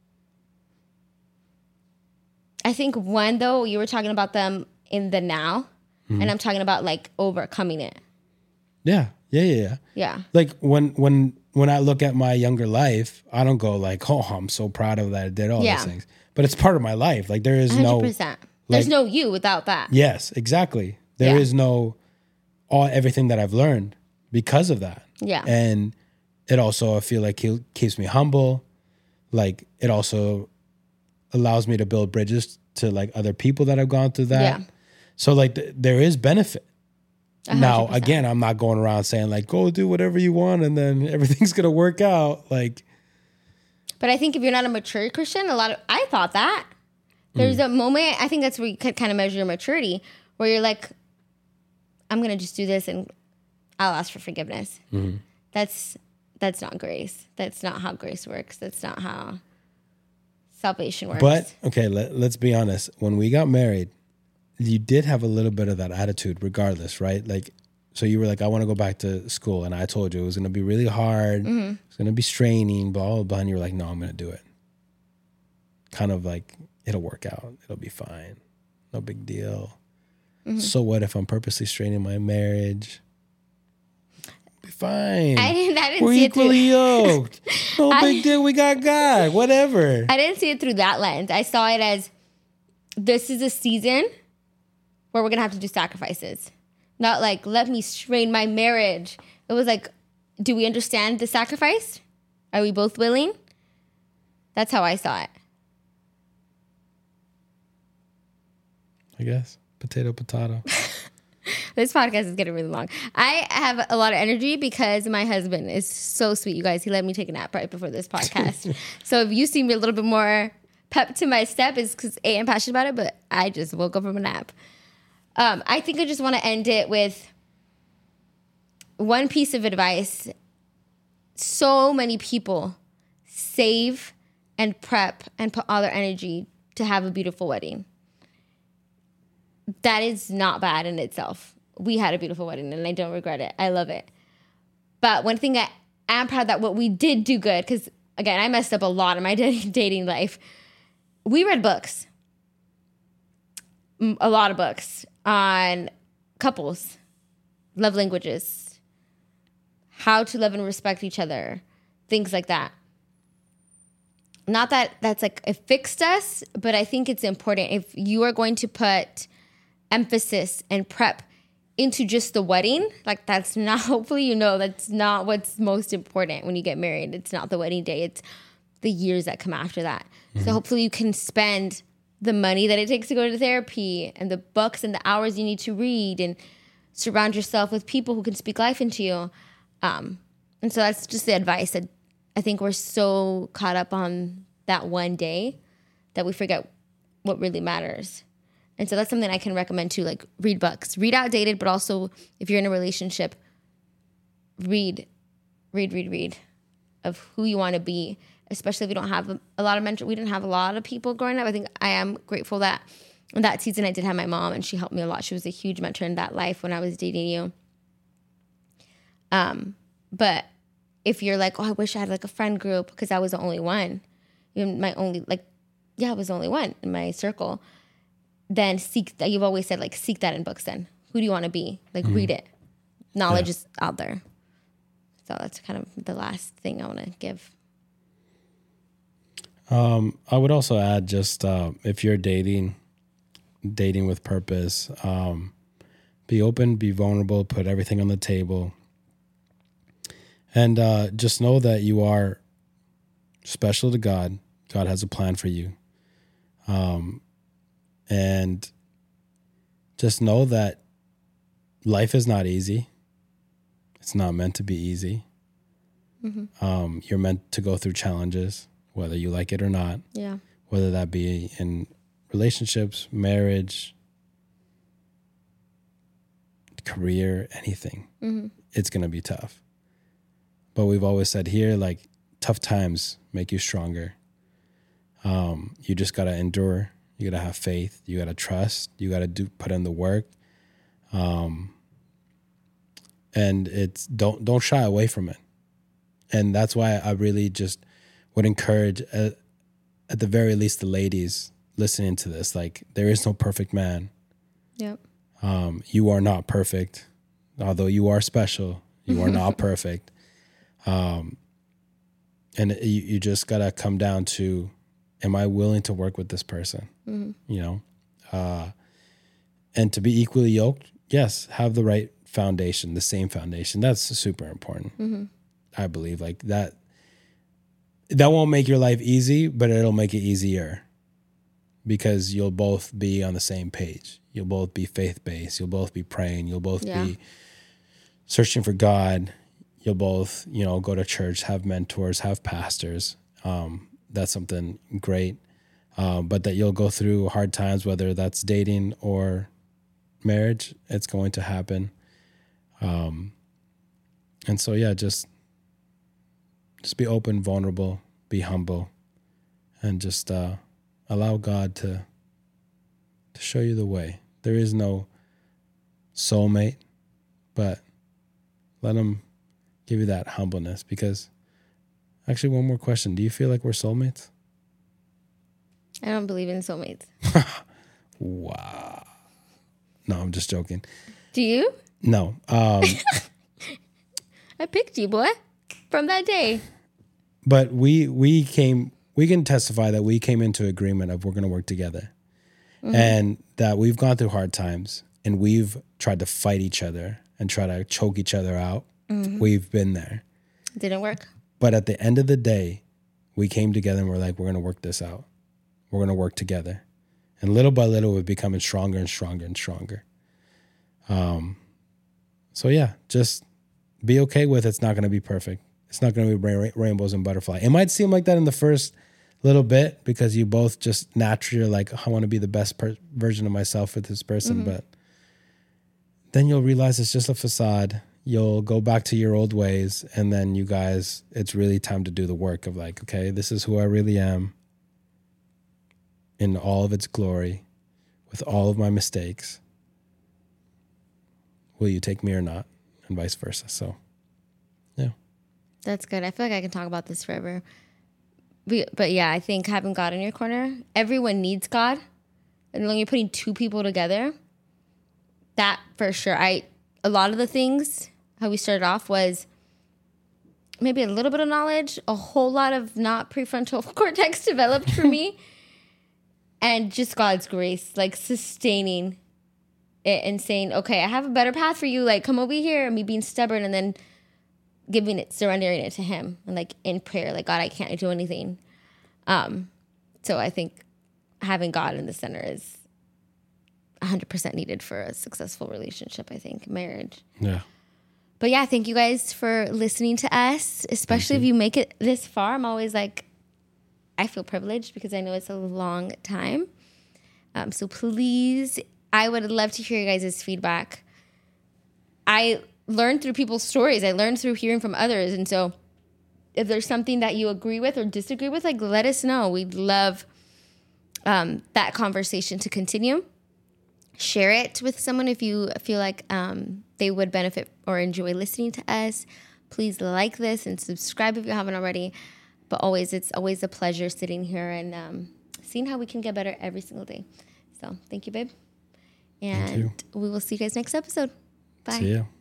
I think one, though, you were talking about them in the now, and I'm talking about, like, overcoming it. Yeah. Like when I look at my younger life, I don't go like, oh, I'm so proud of that I did all these things. But it's part of my life. Like there is 100%. There's no you without that. Yes, exactly. There is no everything that I've learned because of that. Yeah. And it also, I feel like it keeps me humble. Like it also allows me to build bridges to like other people that have gone through that. Yeah. So like there is benefit. 100%. Now, again, I'm not going around saying like, go do whatever you want and then everything's going to work out. Like, but I think if you're not a mature Christian, I thought that. There's a moment, I think that's where you could kind of measure your maturity, where you're like, I'm going to just do this and I'll ask for forgiveness. Mm-hmm. That's not grace. That's not how grace works. That's not how salvation works. But, okay, let's be honest. When we got married, you did have a little bit of that attitude regardless, right? Like, so you were like, I want to go back to school. And I told you it was going to be really hard. Mm-hmm. It's going to be straining, blah, blah, blah. And you were like, no, I'm going to do it. Kind of like, it'll work out. It'll be fine. No big deal. Mm-hmm. So what if I'm purposely straining my marriage? It'll be fine. I didn't We're see equally yoked. No big deal. We got God. Whatever. I didn't see it through that lens. I saw it as, this is a season where we're going to have to do sacrifices. Not like, let me strain my marriage. It was like, do we understand the sacrifice? Are we both willing? That's how I saw it. I guess. Potato. This podcast is getting really long. I have a lot of energy because my husband is so sweet, you guys. He let me take a nap right before this podcast. So if you see me a little bit more pep to my step, it's because I'm passionate about it, but I just woke up from a nap. I think I just want to end it with one piece of advice. So many people save and prep and put all their energy to have a beautiful wedding. That is not bad in itself. We had a beautiful wedding and I don't regret it. I love it. But one thing I am proud that what we did do good, because again, I messed up a lot in my dating life. We read books. A lot of books on couples, love languages, how to love and respect each other, things like that. Not that that's like it fixed us, but I think it's important if you are going to put emphasis and prep into just the wedding, like that's not, hopefully you know that's not what's most important when you get married. It's not the wedding day, it's the years that come after that. Mm-hmm. So hopefully you can spend the money that it takes to go to therapy and the books and the hours you need to read and surround yourself with people who can speak life into you. And so that's just the advice that I think we're so caught up on that one day that we forget what really matters. And so that's something I can recommend too, like read books, read Outdated, but also if you're in a relationship, read of who you want to be. Especially if you don't have a lot of mentors. We didn't have a lot of people growing up. I think I am grateful that in that season I did have my mom and she helped me a lot. She was a huge mentor in that life when I was dating you. But if you're like, oh, I wish I had like a friend group because I was the only one, I was the only one in my circle, then seek that. You've always said like, seek that in books then. Who do you want to be? Like read it. Knowledge is out there. So that's kind of the last thing I want to give. I would also add just if you're dating with purpose, be open, be vulnerable, put everything on the table. And just know that you are special to God. God has a plan for you. And just know that life is not easy. It's not meant to be easy. Mm-hmm. You're meant to go through challenges, whether you like it or not. Yeah. Whether that be in relationships, marriage, career, anything. Mm-hmm. It's going to be tough. But we've always said here, like, tough times make you stronger. You just got to endure. You got to have faith. You got to trust. You got to put in the work. And it's don't shy away from it. And that's why I really just would encourage, at the very least, the ladies listening to this, like, there is no perfect man. Yep. You are not perfect. Although you are special, you are not perfect. And you just got to come down to, am I willing to work with this person? Mm-hmm. You know? And to be equally yoked, yes, have the right foundation, the same foundation. That's super important. Mm-hmm. I believe like that won't make your life easy, but it'll make it easier because you'll both be on the same page. You'll both be faith-based. You'll both be praying. You'll both be searching for God. You'll both, go to church, have mentors, have pastors. That's something great. But that you'll go through hard times, whether that's dating or marriage, it's going to happen. And so, just be open, vulnerable, be humble, and just allow God to show you the way. There is no soulmate, but let him give you that humbleness. Because, actually, one more question. Do you feel like we're soulmates? I don't believe in soulmates. Wow. No, I'm just joking. Do you? No. I picked you, boy, from that day. But we can testify that we came into agreement of we're going to work together. Mm-hmm. And that we've gone through hard times and we've tried to fight each other and try to choke each other out. Mm-hmm. We've been there. Didn't work. But at the end of the day, we came together and we're like, we're going to work this out. We're going to work together. And little by little, we're becoming stronger and stronger and stronger. So just be okay with it's not going to be perfect. It's not going to be rainbows and butterflies. It might seem like that in the first little bit because you both just naturally are like, I want to be the best version of myself with this person. Mm-hmm. But then you'll realize it's just a facade. You'll go back to your old ways. And then you guys, it's really time to do the work of like, okay, this is who I really am in all of its glory with all of my mistakes. Will you take me or not? And vice versa. So, yeah. That's good. I feel like I can talk about this forever. But I think having God in your corner, everyone needs God. And when you're putting two people together, that for sure. A lot of the things, how we started off was maybe a little bit of knowledge, a whole lot of not prefrontal cortex developed for me. And just God's grace, like sustaining it and saying, okay, I have a better path for you. Like, come over here, and me being stubborn and then surrendering it to him. And like in prayer, like, God, I can't do anything. So I think having God in the center is 100% needed for a successful relationship, I think, marriage. Yeah. But thank you guys for listening to us, especially if you make it this far. I'm always like, I feel privileged because I know it's a long time. So please, I would love to hear you guys' feedback. I learned through people's stories. I learned through hearing from others. And so if there's something that you agree with or disagree with, like, let us know. We'd love that conversation to continue. Share it with someone if you feel like they would benefit or enjoy listening to us. Please like this and subscribe if you haven't already. But it's always a pleasure sitting here and seeing how we can get better every single day. So thank you, babe. And we will see you guys next episode. Bye. See you.